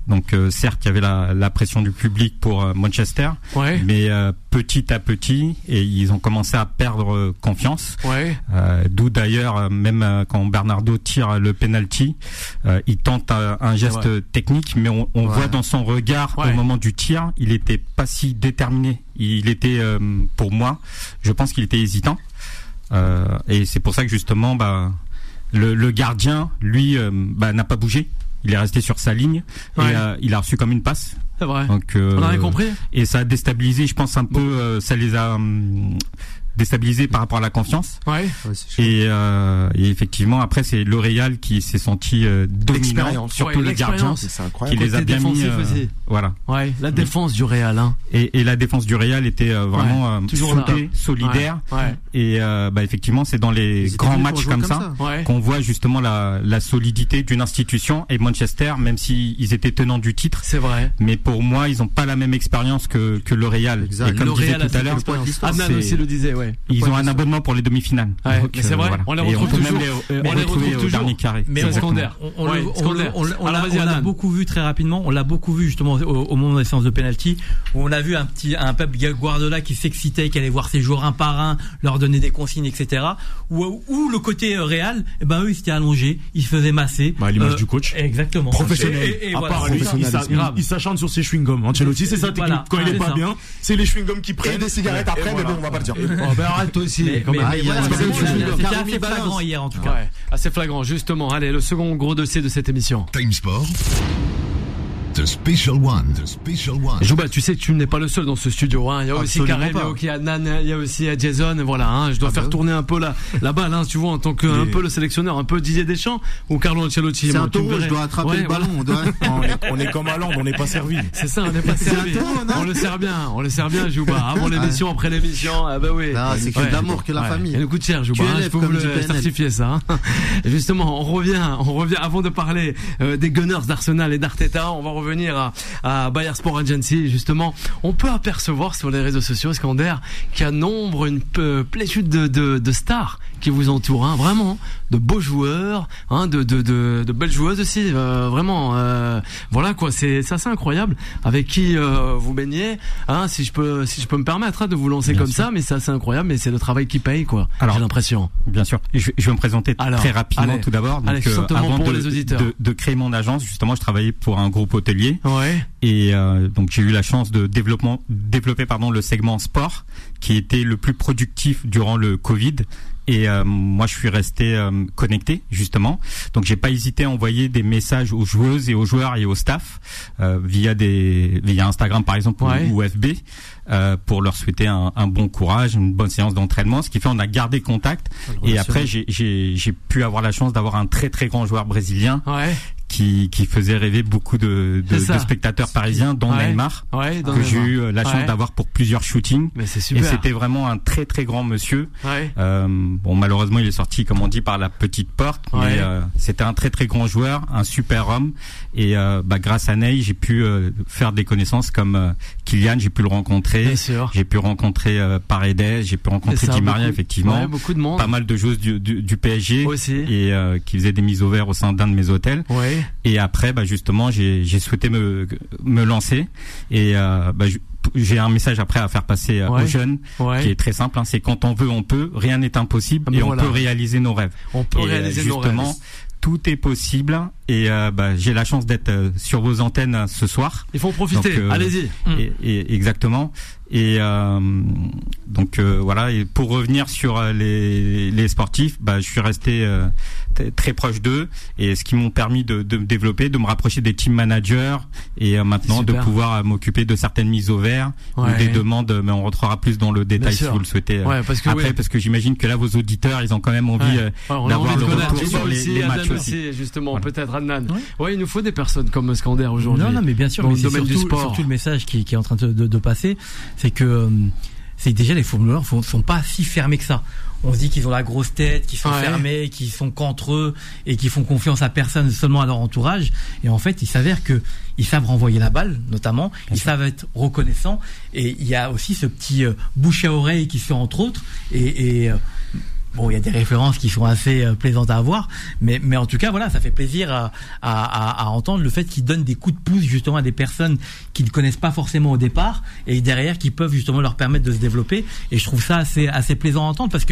Donc euh, certes, il y avait la, la pression du public pour euh, Manchester, ouais. mais euh, petit à petit, et ils ont commencé à perdre euh, confiance. Ouais. Euh, d'où d'ailleurs, euh, même euh, quand Bernardo tire le penalty, euh, il tente euh, un geste ouais. technique, mais on, on ouais. voit dans son regard ouais. au moment du tir, il était pas si déterminé. Il était, euh, pour moi, je pense qu'il était hésitant. Euh, et c'est pour ça que justement, bah, le, le gardien, lui, euh, bah, n'a pas bougé. Il est resté sur sa ligne ouais. et euh, il a reçu comme une passe. C'est vrai. Donc, euh, on a rien compris. Et ça a déstabilisé, je pense un peu, euh, ça les a hum, déstabilisés par rapport à la confiance. Ouais. ouais et, euh, et effectivement, après c'est le Real qui s'est senti euh, dominant, surtout ouais, le gardien, c'est incroyable. qui les a bien mis. Euh, voilà. Ouais. La défense du Real. Hein. Et, et la défense du Real était euh, vraiment ouais. euh, soudée, solidaire. Ouais. Ouais. Et euh, bah effectivement, c'est dans les Ils grands matchs comme, comme ça, ça. Ouais. qu'on voit justement la, la solidité d'une institution. Et Manchester, même s'ils si étaient tenants du titre, c'est vrai. Mais pour moi, ils n'ont pas la même expérience que que le Real. Exact. Et comme le disait Real tout à l'heure, Adnan aussi le disait, ouais. Ils ont un abonnement pour les demi-finales. Ouais, Donc, c'est vrai. Voilà. On les retrouve on toujours. Même les, on les retrouve au dernier carré. Mais on, on, on, ouais, on, on, on, on l'a, on l'a beaucoup vu très rapidement. On l'a beaucoup vu justement au, au moment des séances de penalty où on a vu un petit un Pep Guardiola qui s'excitait, qui allait voir ses joueurs un par un, leur donner des consignes, et cetera. Ou où le côté Real, eh ben eux ils s'étaient allongés, ils se faisaient masser. Bah, l'image euh, du coach. Exactement. Professionnel. Et, et, et à voilà, part lui, il s'acharne sur ses chewing-gums. Ancelotti, c'est ça technique. Voilà, quand il est pas bien, c'est les chewing-gums qui prennent. Et des cigarettes après, mais bon, on va pas le dire. Oh ben arrête toi aussi. C'était assez flagrant hier en tout cas. Assez flagrant justement. Allez, le second gros dossier de cette émission. Time Sport. The Special One. The Special One. Jouba, tu sais que tu n'es pas le seul dans ce studio. Hein. Il y a aussi Karim, il y a Adnan, il y a aussi Jason. Voilà. Hein. Je dois ah faire bah tourner un peu la, la balle. Hein, tu vois, en tant que un peu le sélectionneur, un peu Didier Deschamps ou Carlo Ancelotti. C'est un taureau. Je dois attraper ouais, le ballon. Voilà. On, doit... on est comme à Londres, on n'est pas servi. C'est ça, on n'est pas servi. On le sert bien. On le sert bien, Jouba. Avant l'émission, après l'émission. Ah bah oui. Non, c'est que ouais. d'amour que la ouais. famille. Et le coup de cher, Jouba. Hein, je peux vous le certifier ça. Hein. Justement, on revient, on revient avant de parler euh, des Gunners d'Arsenal et d'Arteta. On va revenir à à Bayer Sport Agency. Justement, on peut apercevoir sur les réseaux sociaux, Iskander, qu'il y a nombre, une euh, plétude de, de, de stars qui vous entourent, hein, vraiment, de beaux joueurs, hein, de, de, de, de belles joueuses aussi, euh, vraiment, euh, voilà quoi, c'est, c'est assez incroyable avec qui euh, vous baignez, hein, si je peux, si je peux me permettre hein, de vous lancer bien comme sûr. Ça, mais c'est assez incroyable, mais c'est le travail qui paye, quoi. Alors, j'ai l'impression. Bien sûr. Je, je vais me présenter Alors, très rapidement allez, tout d'abord. Donc, allez, euh, avant pour de, les auditeurs. De, de créer mon agence, justement, je travaillais pour un groupe hôtelier. Ouais. Et euh, donc j'ai eu la chance de développement, développer pardon le segment sport qui était le plus productif durant le Covid. Et euh, moi, je suis resté euh, connecté justement. Donc, j'ai pas hésité à envoyer des messages aux joueuses et aux joueurs et au staff euh, via des via Instagram par exemple ouais. ou, ou F B euh, pour leur souhaiter un, un bon courage, une bonne séance d'entraînement. Ce qui fait on a gardé contact. Et après, j'ai j'ai j'ai pu avoir la chance d'avoir un très très grand joueur brésilien. Ouais. Qui, qui faisait rêver beaucoup de, de, de spectateurs parisiens, dont ouais. Neymar, ouais, que j'ai eu la chance ouais. d'avoir pour plusieurs shootings. Mais c'est super. Et c'était vraiment un très très grand monsieur. Ouais. Euh, bon, malheureusement, il est sorti, comme on dit, par la petite porte. Ouais. Mais euh, c'était un très très grand joueur, un super homme. Et euh, bah, grâce à Ney, j'ai pu euh, faire des connaissances comme euh, Kylian, j'ai pu le rencontrer. Bien sûr. J'ai pu rencontrer euh, Paredes, j'ai pu rencontrer Di Maria, effectivement. Ouais, beaucoup de monde. Pas mal de joueuses du, du, du P S G aussi. Et euh, qui faisaient des mises au vert au sein d'un de mes hôtels. Ouais. Et après, bah justement, j'ai j'ai souhaité me me lancer et euh, bah, j'ai un message après à faire passer ouais. aux jeunes ouais. qui est très simple. Hein, c'est quand on veut, on peut. Rien n'est impossible ah et voilà. on peut réaliser nos rêves. On peut et, réaliser justement, nos rêves. Tout est possible et euh, bah, j'ai la chance d'être euh, sur vos antennes euh, ce soir. Il faut en profiter. Donc, euh, allez-y. Et, et, exactement. Et euh, donc euh, voilà. Et pour revenir sur euh, les, les sportifs, bah, je suis resté euh, t- très proche d'eux et ce qui m'ont permis de, de me développer, de me rapprocher des team managers et euh, maintenant de pouvoir euh, m'occuper de certaines mises au vert ouais. ou des demandes. Mais on rentrera plus dans le détail si vous le souhaitez. Ouais, parce que, après, oui. parce que j'imagine que là vos auditeurs, ils ont quand même envie ouais. euh, ouais, d'avoir envie le de retour sur les, aussi, les matchs aussi. aussi. Justement, voilà. Peut-être Adnan. Ouais. ouais, il nous faut des personnes comme Iskander aujourd'hui. Non, non, mais bien sûr. Dans mais le domaine surtout, du sport. surtout le message qui, qui est en train de, de, de passer, c'est que euh, c'est déjà les footballeurs ne sont pas si fermés que ça. On se dit qu'ils ont la grosse tête, qu'ils sont ouais. fermés, qu'ils sont qu'entre eux et qu'ils font confiance à personne, seulement à leur entourage. Et en fait, il s'avère que ils savent renvoyer la balle, notamment. Bien ils sûr. Savent être reconnaissants. Et il y a aussi ce petit euh, bouche à oreille qui se fait entre autres. Et, et euh, bon, il y a des références qui sont assez euh, plaisantes à avoir, mais mais en tout cas, voilà, ça fait plaisir à à, à, à entendre le fait qu'il donne des coups de pouce justement à des personnes qui ne connaissent pas forcément au départ et derrière qui peuvent justement leur permettre de se développer. Et je trouve ça assez assez plaisant à entendre parce que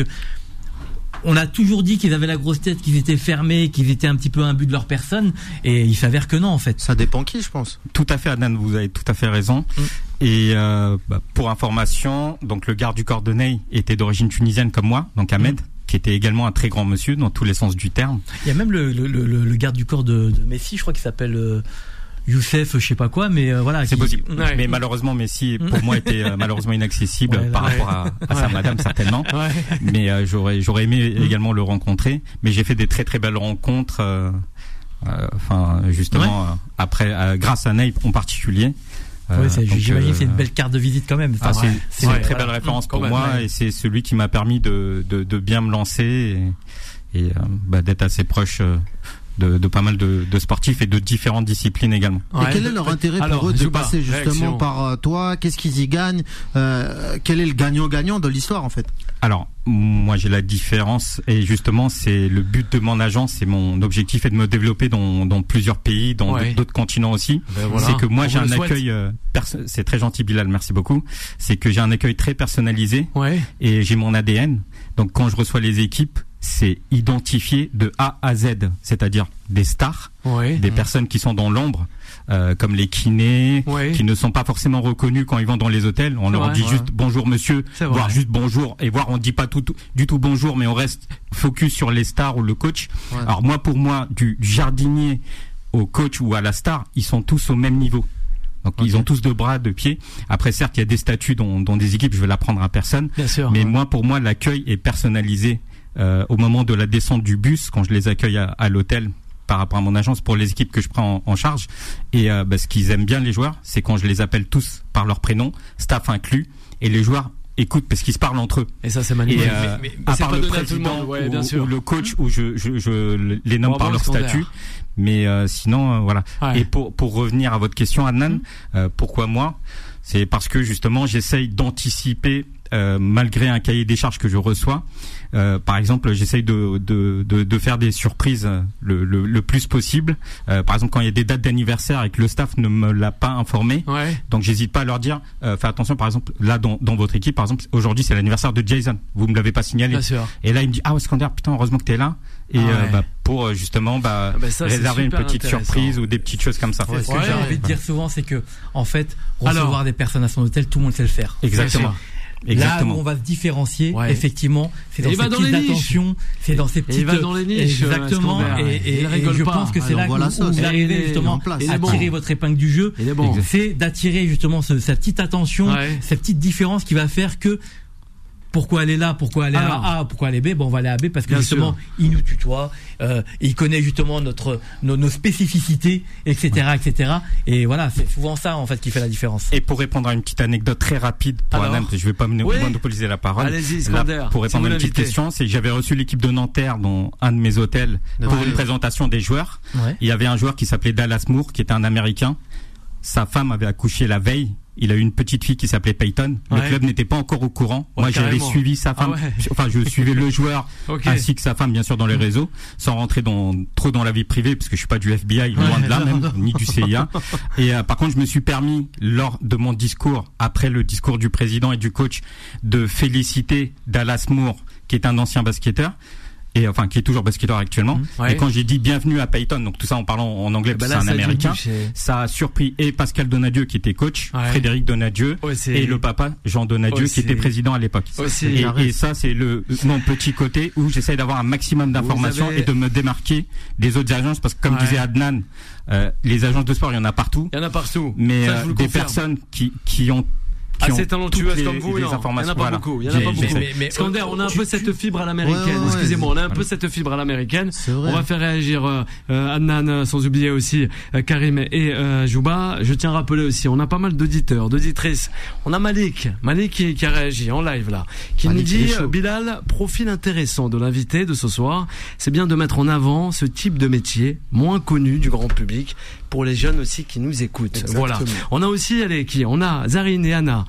on a toujours dit qu'ils avaient la grosse tête, qu'ils étaient fermés, qu'ils étaient un petit peu imbus de leur personne, et il s'avère que non, en fait. Ça dépend qui, je pense. Tout à fait, Adnan, vous avez tout à fait raison. Mm. Et euh, bah, pour information, donc le garde du corps de Ney était d'origine tunisienne comme moi, donc Ahmed, mm. qui était également un très grand monsieur dans tous les sens du terme. Il y a même le, le, le, le garde du corps de, de Messi, je crois qu'il s'appelle... Euh... Youssef, je sais pas quoi, mais euh, voilà. C'est qui... possible. Ouais. Mais malheureusement, Messi, pour moi, était euh, malheureusement inaccessible ouais, par ouais. rapport à, à ouais. sa madame, certainement. Ouais. Mais euh, j'aurais, j'aurais aimé mmh. également le rencontrer. Mais j'ai fait des très très belles rencontres, euh, euh, enfin, justement, ouais. euh, après, euh, grâce à Ney en particulier. Euh, ouais, c'est, donc, j'imagine que c'est une belle carte de visite quand même. Ah, c'est, ouais. c'est ouais, une très belle référence pour moi ouais. et c'est celui qui m'a permis de, de, de bien me lancer et, et euh, bah, d'être assez proche. Euh, De, de pas mal de, de sportifs et de différentes disciplines également. Et ouais. quel est leur intérêt pour Alors, eux de passer justement réaction. par toi? Qu'est-ce qu'ils y gagnent? euh, Quel est le gagnant-gagnant de l'histoire en fait? Alors, moi j'ai la différence et justement c'est le but de mon agence, c'est mon objectif est de me développer dans, dans plusieurs pays, dans ouais. d'autres continents aussi. Ben voilà. C'est que moi On j'ai un accueil, euh, perso- c'est très gentil Bilal, merci beaucoup. C'est que j'ai un accueil très personnalisé ouais. et j'ai mon A D N. Donc quand je reçois les équipes, c'est identifié de A à Z, c'est-à-dire des stars, oui. des mmh. personnes qui sont dans l'ombre, euh, comme les kinés, oui. qui ne sont pas forcément reconnus quand ils vont dans les hôtels. On c'est leur vrai, dit ouais. juste bonjour monsieur, voire juste bonjour, et voire on dit pas tout, tout, du tout bonjour, mais on reste focus sur les stars ou le coach. Ouais. Alors moi, pour moi, du jardinier au coach ou à la star, ils sont tous au même niveau. Donc okay. ils ont tous deux bras, deux pieds. Après certes, il y a des statuts dans, dans des équipes, je vais l'apprendre à personne. Bien sûr, mais ouais. moi, pour moi, l'accueil est personnalisé. Euh, au moment de la descente du bus, quand je les accueille à, à l'hôtel par rapport à mon agence pour les équipes que je prends en, en charge. Et euh, bah, ce qu'ils aiment bien les joueurs, c'est quand je les appelle tous par leur prénom, staff inclus, et les joueurs écoutent parce qu'ils se parlent entre eux. Et ça c'est magnifique. Et, euh, mais, mais, mais à part le président le ouais, ou, ou le coach où je, je, je les nomme par leur statut. Mais euh, sinon, euh, voilà. Ouais. Et pour, pour revenir à votre question, Adnan, mmh. euh, pourquoi moi? C'est parce que justement, j'essaye d'anticiper Euh, malgré un cahier des charges que je reçois. Euh, par exemple, j'essaye de, de, de, de faire des surprises le, le, le plus possible. Euh, par exemple, quand il y a des dates d'anniversaire et que le staff ne me l'a pas informé, ouais. donc j'hésite pas à leur dire, euh, fais attention, par exemple, là dans, dans votre équipe, par exemple, aujourd'hui c'est l'anniversaire de Jason, vous me l'avez pas signalé. Et là il me dit, ah Skander, putain, heureusement que t'es là. Et ah ouais. euh, bah, pour justement bah, ah bah ça, réserver une petite surprise ou des petites choses comme ça. Ouais, ce que ouais, j'ai envie de dire souvent, c'est que en fait, recevoir Alors, des personnes à son hôtel, tout le monde sait le faire. Exactement. Exactement. Là où on va se différencier, ouais. effectivement, c'est dans ces petites attentions, c'est dans ces petites. Il va dans les niches. Exactement. Et, et, et je pas. pense que c'est Alors là voilà où vous arrivez justement à bon. tirer votre épingle du jeu. Bon. C'est d'attirer justement ce, cette petite attention, ouais. cette petite différence qui va faire que. Pourquoi elle est là, pourquoi elle est Alors, à A, pourquoi elle est B, bon on va aller à B parce que justement sûr. il nous tutoie, euh, il connaît justement notre nos, nos spécificités, et cetera, ouais. et cetera. Et voilà, c'est souvent ça en fait qui fait la différence. Et pour répondre à une petite anecdote très rapide pour Adam, je vais pas oui. monopoliser la parole. Allez-y, Skander. Pour répondre si à une petite question, c'est que j'avais reçu l'équipe de Nanterre dans un de mes hôtels ouais. pour une présentation des joueurs. Ouais. Il y avait un joueur qui s'appelait Dallas Moore, qui était un Américain. Sa femme avait accouché la veille. Il a eu une petite fille qui s'appelait Peyton. Le ouais. club n'était pas encore au courant. Ouais, Moi, carrément. j'avais suivi sa femme. Ah ouais. Enfin, je suivais le joueur okay. ainsi que sa femme, bien sûr, dans les réseaux, sans rentrer dans, trop dans la vie privée, parce que je suis pas du F B I, ouais, loin de là même, non. ni du C I A. Et euh, par contre, je me suis permis, lors de mon discours, après le discours du président et du coach, de féliciter Dallas Moore, qui est un ancien basketteur. Et enfin qui est toujours basketteur actuellement. Mmh, ouais. Et quand j'ai dit bienvenue à Peyton, donc tout ça en parlant en anglais, bah là, c'est un américain, ça a surpris et Pascal Donadieu qui était coach, ouais. Frédéric Donadieu aussi. Et le papa Jean Donadieu aussi. Qui était président à l'époque. Et, et ça c'est le mon petit côté où j'essaye d'avoir un maximum d'informations avez... et de me démarquer des autres agences parce que comme ouais. disait Adnan, euh, les agences de sport il y en a partout. Il y en a partout. Mais ça, euh, des confirme. personnes qui qui ont assez talentueuse comme vous, non. Il n'y en a pas voilà. beaucoup. Il y en a pas beaucoup. Mais, mais, Skander, on a un peu cette fibre à l'américaine. Ouais, ouais, Excusez-moi, on a un peu cette fibre à l'américaine. On va faire réagir euh, Adnan, sans oublier aussi euh, Karim et euh, Jouba. Je tiens à rappeler aussi, on a pas mal d'auditeurs, d'auditrices. On a Malik, Malik qui, qui a réagi en live là, qui Malik nous dit Bilal, profil intéressant de l'invité de ce soir. C'est bien de mettre en avant ce type de métier moins connu du grand public pour les jeunes aussi qui nous écoutent. Exactement. Voilà. On a aussi, allez, qui On a Zarine et Anna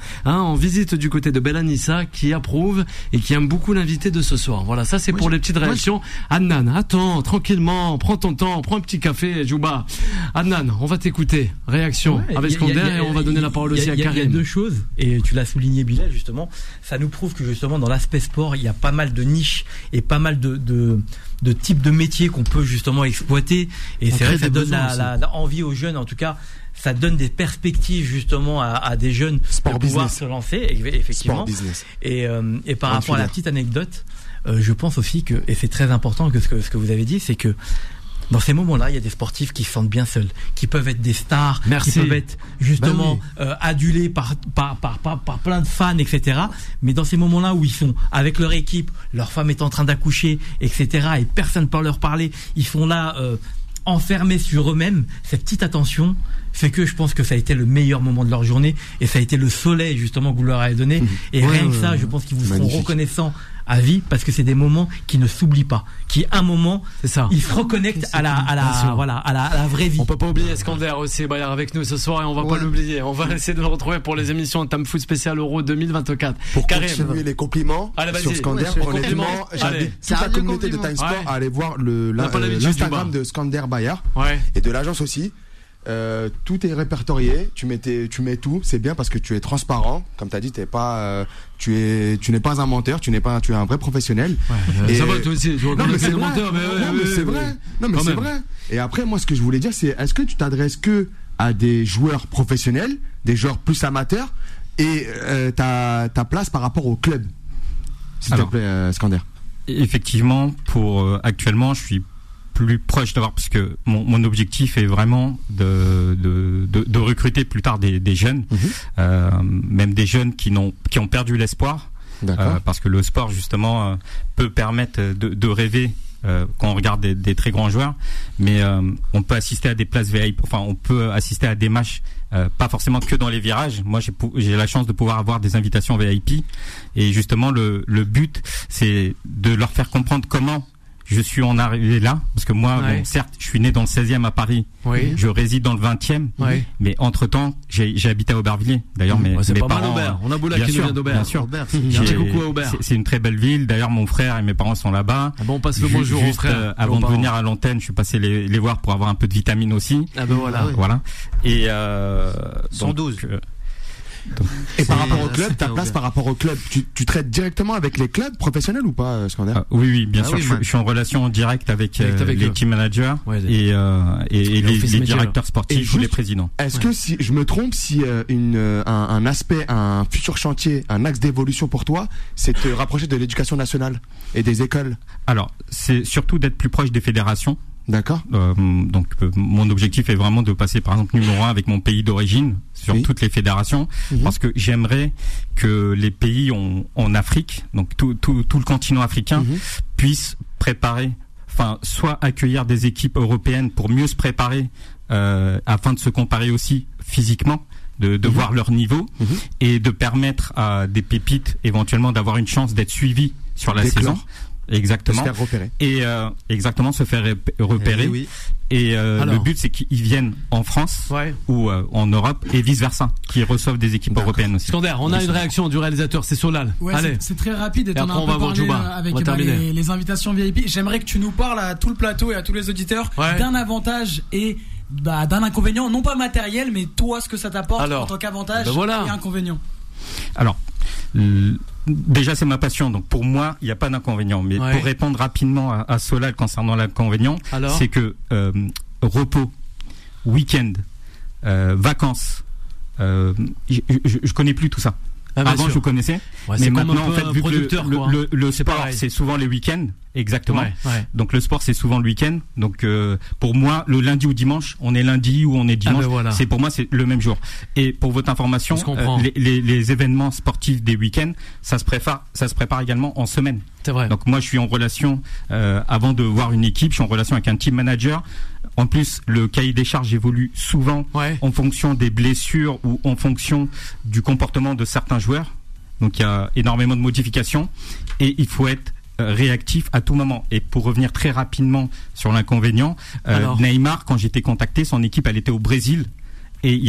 hein, en visite du côté de Belanissa, qui approuve et qui aime beaucoup l'invité de ce soir. Voilà, ça c'est moi pour les petites réactions. Adnan, attends, tranquillement, prends ton temps, prends un petit café, Jouba. Adnan, on va t'écouter. Réaction ouais, avec Skander et on va donner la parole aussi à Karim. Il y a deux choses, et tu l'as souligné, Bilal, justement. Ça nous prouve que justement dans l'aspect sport, il y a pas mal de niches et pas mal de, de, de types de métiers qu'on peut justement exploiter. Et on c'est vrai que ça donne la, la, la envie aux jeunes, en tout cas. Ça donne des perspectives justement à, à des jeunes Sport de pouvoir business. se lancer, effectivement. Et, euh, et par rapport à la petite anecdote, euh, je pense aussi que, et c'est très important que ce, que ce que vous avez dit, c'est que dans ces moments-là, il y a des sportifs qui se sentent bien seuls, qui peuvent être des stars, Merci. qui peuvent être justement ben oui. euh, adulés par par, par par par plein de fans, et cetera. Mais dans ces moments-là où ils sont avec leur équipe, leur femme est en train d'accoucher, et cetera. Et personne ne peut leur parler, ils sont là euh, enfermés sur eux-mêmes. Cette petite attention fait que je pense que ça a été le meilleur moment de leur journée et ça a été le soleil justement que vous leur avez donné. Et ouais, rien que ça, je pense qu'ils vous seront reconnaissants à vie parce que c'est des moments qui ne s'oublient pas, qui un moment c'est ça. Ils se reconnectent à la à la voilà à la, à la vraie vie. On peut pas oublier Skander aussi, Bayard avec nous ce soir et on va ouais. pas l'oublier. On va essayer de le retrouver pour les émissions Tam Foot spécial Euro deux mille vingt-quatre. Pour Karim. continuer les compliments Allez, sur Skander, ouais, honnêtement, j'invite toute la communauté de Time Sport ouais. à aller voir le la, euh, l'Instagram de Skander Bayard ouais. et de l'agence aussi. Euh, tout est répertorié, tu mets, tes, tu mets tout, c'est bien parce que tu es transparent, comme tu as dit, t'es pas, euh, tu, es, tu n'es pas un menteur, tu n'es pas, tu es un vrai professionnel. Ouais, et ça va toi aussi, tu non mais c'est vrai, menteur, mais, ouais, non, mais ouais, c'est ouais. vrai, non mais c'est même. vrai. Et après moi ce que je voulais dire c'est, est-ce que tu t'adresses que à des joueurs professionnels, des joueurs plus amateurs et euh, ta, ta place par rapport au club, s'il Alors, te plaît, euh, Skander. Effectivement, pour euh, actuellement, je suis plus proche d'avoir parce que mon, mon objectif est vraiment de de, de, de recruter plus tard des, des jeunes, mmh. euh, même des jeunes qui n'ont qui ont perdu l'espoir, euh, parce que le sport justement euh, peut permettre de, de rêver euh, quand on regarde des, des très grands joueurs, mais euh, on peut assister à des places V I P, enfin on peut assister à des matchs. Euh, pas forcément que dans les virages. Moi, j'ai, j'ai la chance de pouvoir avoir des invitations V I P, et justement le le but, c'est de leur faire comprendre comment je suis en arrivé là, parce que moi, ouais. bon, certes, je suis né dans le seizième à Paris, oui. je réside dans le vingtième, oui. mais entre-temps, j'ai, j'ai habité à Aubervilliers. D'ailleurs, mes, ouais, c'est mes pas parents... mal Aubert. On a Boula qui vient d'Aubert. Bien sûr, Aubert, c'est, un petit coucou à Aubert. C'est, c'est une très belle ville. D'ailleurs, mon frère et mes parents sont là-bas. Ah bon, on passe le bonjour juste, au frère. Euh, avant de venir à l'antenne, je suis passé les, les voir pour avoir un peu de vitamine aussi. Ah ben voilà. Voilà. Et euh, cent douze. Donc, euh, Donc, et par rapport au club, ta place par rapport au club, tu, tu traites directement avec les clubs professionnels ou pas, Skander? Ah, oui, oui, bien ah, sûr. Oui, je, je suis en relation directe avec, euh, avec les eux. team managers ouais, et, euh, et, et les, les directeurs sportifs et juste, ou les présidents. Est-ce ouais. que si je me trompe, si euh, une, un, un aspect, un futur chantier, un axe d'évolution pour toi, c'est de te rapprocher de l'éducation nationale et des écoles? Alors, c'est surtout d'être plus proche des fédérations. D'accord. Euh, donc euh, mon objectif est vraiment de passer par exemple numéro un avec mon pays d'origine sur oui. toutes les fédérations, mmh. parce que j'aimerais que les pays en, en Afrique, donc tout, tout, tout le continent africain, mmh. puissent préparer, enfin soit accueillir des équipes européennes pour mieux se préparer, euh, afin de se comparer aussi physiquement, de, de mmh. voir leur niveau mmh. et de permettre à des pépites éventuellement d'avoir une chance d'être suivis sur la des saison. Clans. Exactement. Se faire repérer. Et euh, exactement se faire repérer. Eh oui. Et euh, le but c'est qu'ils viennent en France ouais. ou euh, en Europe et vice versa, qu'ils reçoivent des équipes D'accord. européennes aussi. Skander, on a une réaction du réalisateur, c'est Solal. Ouais, Allez. C'est, c'est très rapide et, et on a un peu parlé avec bah, les, les invitations V I P. J'aimerais que tu nous parles à tout le plateau et à tous les auditeurs ouais. d'un avantage et bah, d'un inconvénient, non pas matériel, mais toi ce que ça t'apporte Alors, en tant qu'avantage ben voilà. et inconvénient. Alors. L- Déjà, c'est ma passion, donc pour moi, il n'y a pas d'inconvénient. Mais ouais. pour répondre rapidement à, à Solal concernant l'inconvénient, Alors c'est que euh, repos, week-end, euh, vacances, euh, je, je, je connais plus tout ça. Ah, Avant, sûr. je vous connaissais, ouais, mais maintenant, en fait, vu que le, quoi, le, le, le sport, pareil. c'est souvent les week-ends, exactement. Ouais, ouais. Donc le sport, c'est souvent le week-end. Donc euh, pour moi, le lundi ou dimanche, on est lundi ou on est dimanche. Ah ben voilà. C'est pour moi, c'est le même jour. Et pour votre information, euh, les, les, les événements sportifs des week-ends, ça se prépare, ça se prépare également en semaine. C'est vrai. Donc moi, je suis en relation euh, avant de voir une équipe, je suis en relation avec un team manager. En plus, le cahier des charges évolue souvent ouais. en fonction des blessures ou en fonction du comportement de certains joueurs. Donc il y a énormément de modifications et il faut être euh, réactif à tout moment. Et pour revenir très rapidement sur l'inconvénient, euh, Neymar, quand j'étais contacté, son équipe elle était au Brésil et il y avait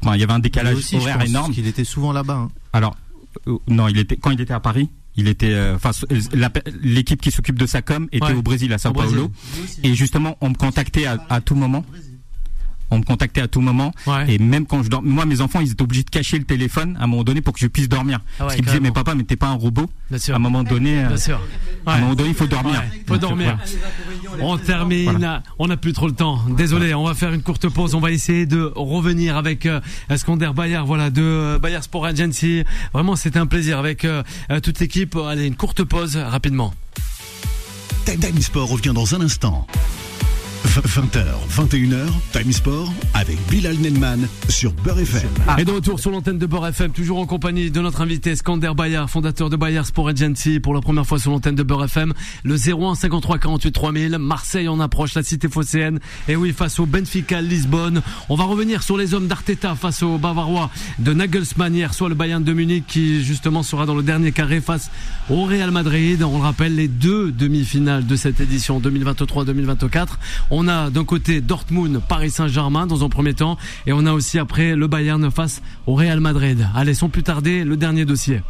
enfin, il y avait un décalage aussi, horaire je pense énorme. Qu'il était souvent là-bas. Hein. Alors, euh, non, il était quand il était à Paris. Il était, enfin, euh, l'équipe qui s'occupe de sa com était ouais. au Brésil, à Sao Paulo, et justement, on me contactait à, à tout moment. On me contactait à tout moment, ouais. et même quand je dors, moi mes enfants ils étaient obligés de cacher le téléphone à un moment donné pour que je puisse dormir. Ah ouais, parce qu'ils me disaient mais papa mais t'es pas un robot. À un moment donné, Bien sûr. Ouais. à un moment donné il faut dormir. Ouais, faut Donc, dormir. Voilà. On termine. Voilà. On n'a plus trop le temps. Désolé, on va faire une courte pause. On va essayer de revenir avec euh, Skander Bayar, voilà, de euh, Bayar Sport Agency. Vraiment c'était un plaisir avec euh, toute l'équipe. Allez, une courte pause rapidement. Time Sport revient dans un instant. vingt heures, vingt et une heures, Time Sport avec Bilal Nelman sur Beurre F M. Ah. Et de retour sur l'antenne de Beurre F M, toujours en compagnie de notre invité Skander Bayar, fondateur de Bayar Sport Agency, pour la première fois sur l'antenne de Beurre F M. Le zéro un cinquante-trois quarante-huit trois mille, Marseille en approche, la cité phocéenne. Et oui, face au Benfica Lisbonne. On va revenir sur les hommes d'Arteta face aux Bavarois de Nagelsmann hier, soit le Bayern de Munich qui justement sera dans le dernier carré face au Real Madrid. On le rappelle, les deux demi-finales de cette édition deux mille vingt-trois deux mille vingt-quatre. On a d'un côté Dortmund, Paris Saint-Germain dans un premier temps, et on a aussi après le Bayern face au Real Madrid. Allez, sans plus tarder, le dernier dossier.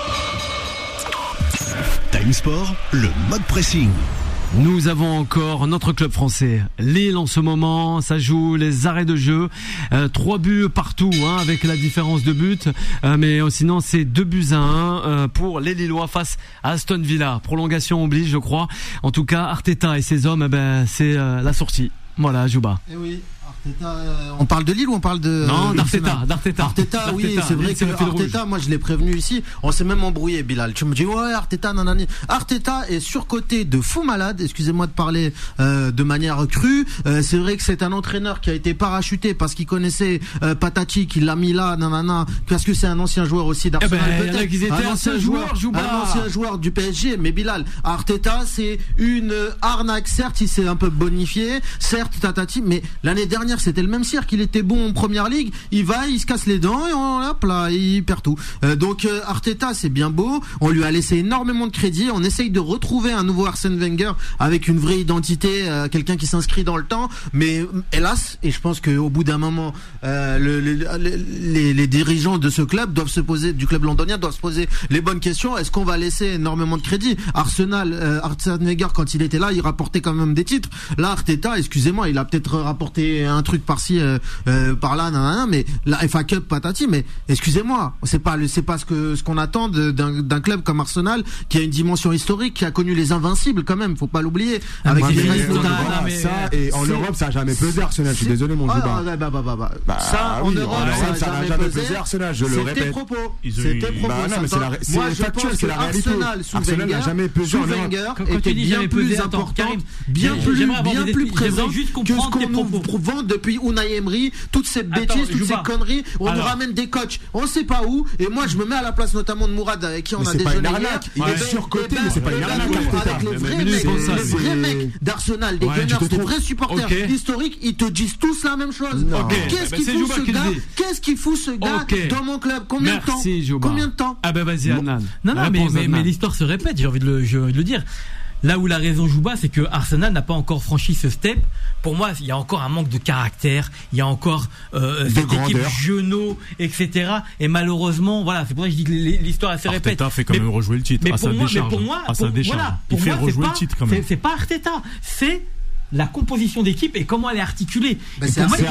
Time Sport, le mode pressing. Nous avons encore notre club français, Lille en ce moment, ça joue les arrêts de jeu, euh, trois buts partout, hein, avec la différence de but, euh, mais euh, sinon c'est deux buts à un euh, pour les Lillois face à Aston Villa. Prolongation oblige, je crois. En tout cas, Arteta et ses hommes, eh ben, c'est euh, la sortie. Voilà, Jouba. Eh oui. Arteta, euh, on parle de Lille ou on parle de non d'Arteta, d'Arteta. Arteta, oui, c'est vrai que Arteta, moi je l'ai prévenu ici, on s'est même embrouillé, Bilal. Tu me dis ouais, Arteta, nanani. Arteta est surcoté de fou malade. Excusez-moi de parler euh, de manière crue. Euh, c'est vrai que c'est un entraîneur qui a été parachuté parce qu'il connaissait euh, Patati, qui l'a mis là, nanana, parce que c'est un ancien joueur aussi d'Arsenal. Eh ben, peut-être. Ils étaient un ancien joueur, joueur un ancien joueur du P S G. Mais Bilal, Arteta, c'est une arnaque. Certes, il s'est un peu bonifié. Certes, tatati, mais l'année dernière c'était le même cirque, il était bon en première ligue, il va, il se casse les dents et on, hop là, il perd tout. Euh, donc euh, Arteta, c'est bien beau, on lui a laissé énormément de crédit, on essaye de retrouver un nouveau Arsène Wenger avec une vraie identité, euh, quelqu'un qui s'inscrit dans le temps, mais hélas, et je pense qu'au bout d'un moment, euh, le, le, les, les dirigeants de ce club doivent se poser, du club londonien, doivent se poser les bonnes questions. Est-ce qu'on va laisser énormément de crédit? Arsenal, euh, Arsène Wenger, quand il était là, il rapportait quand même des titres. Là, Arteta, excusez-moi, il a peut-être rapporté un truc par-ci, euh, euh, par-là, nanana, mais la F A Cup patati, mais excusez-moi, c'est pas le, c'est pas ce que ce qu'on attend de, d'un, d'un club comme Arsenal qui a une dimension historique, qui a connu les invincibles quand même, faut pas l'oublier. Avec bah, les mais, mais, voilà, mais, ça et en Europe ça a jamais pesé Arsenal. Je suis désolé mon ah, Jouba. Bah, bah, bah, bah, bah, ça oui, en Europe, en Europe ça n'a jamais pesé Arsenal. Je le répète. C'était propos. C'était propos. Bah, non, mais c'est la, c'est moi, je factuel, pense c'est la réalité. Arsenal sous Arsenal Wenger, n'a jamais pesé en Europe. était bien plus importante, bien plus, bien plus présente que ce qu'on nous vend depuis Unai Emery, toutes ces bêtises, toutes ces conneries. On nous ramène des coachs, on sait pas où. Et moi, je me mets à la place notamment de Mourad avec qui on a déjeuné hier. Il est surcoté, mais c'est pas une arnaque. Avec les vrais mecs, les vrais mecs d'Arsenal, des Gunners, des vrais supporters historiques, ils te disent tous la même chose. Qu'est-ce qu'il fout ce gars? Qu'est-ce qu'il fout ce gars dans mon club? Combien de temps? Combien de temps? Ah ben vas-y, Adnan. Non, non, mais, mais, mais l'histoire se répète, j'ai envie de le, j'ai envie de le dire. Là où la raison joue bas, c'est que Arsenal n'a pas encore franchi ce step. Pour moi, il y a encore un manque de caractère, il y a encore euh, cette équipe Jeunot, et cetera. Et malheureusement, voilà, c'est pour ça que je dis que l'histoire elle se répète. Arteta fait quand mais, même rejouer le titre. Mais à pour sa moi, décharge. mais pour moi, à sa pour, décharge. Voilà, pour il fait moi, rejouer pas, le titre quand même. C'est, c'est pas Arteta, c'est la composition d'équipe et comment elle est articulée. Bah, c'est Arteta,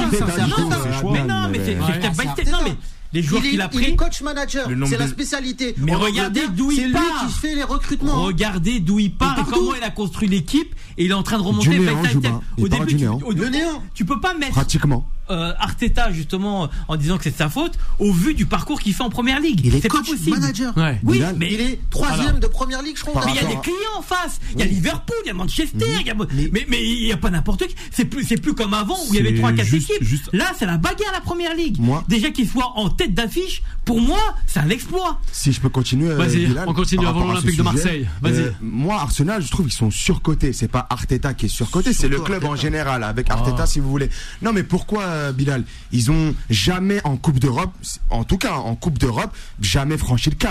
mais non, mais c'est step by step. Non, mais les joueurs qu'il a pris. Il est coach manager, c'est la spécialité. Mais regardez d'où il part. C'est lui qui fait les recrutements. Regardez d'où il part et comment il a construit l'équipe et il est en train de remonter. Du néant, au début, tu, au, le néant. Tu peux pas mettre pratiquement euh, Arteta justement en disant que c'est de sa faute au vu du parcours qu'il fait en première ligue. Il est c'est coach pas possible. Manager. Ouais. Oui, Bilal, mais il est troisième de première ligue, je crois. Mais il y a des clients en face. Il y a Liverpool, il y a Manchester. Oui. Il y a... Mais, mais mais il y a pas n'importe qui. C'est plus c'est plus comme avant où il y avait trois quatre équipes. Juste... Là, c'est la bagarre la première ligue. Moi, déjà qu'il soit en tête d'affiche, pour moi, c'est un exploit. Si je peux continuer. Vas-y, euh, Bilal, on continue avant l'Olympique de Marseille. Vas-y. Euh, moi, Arsenal, je trouve qu'ils sont surcotés. C'est pas Arteta qui est surcoté, c'est le club Arteta. En général avec Arteta, oh. si vous voulez. Non, mais pourquoi, euh, Bilal? Ils ont jamais en Coupe d'Europe, en tout cas en Coupe d'Europe, jamais franchi le cap.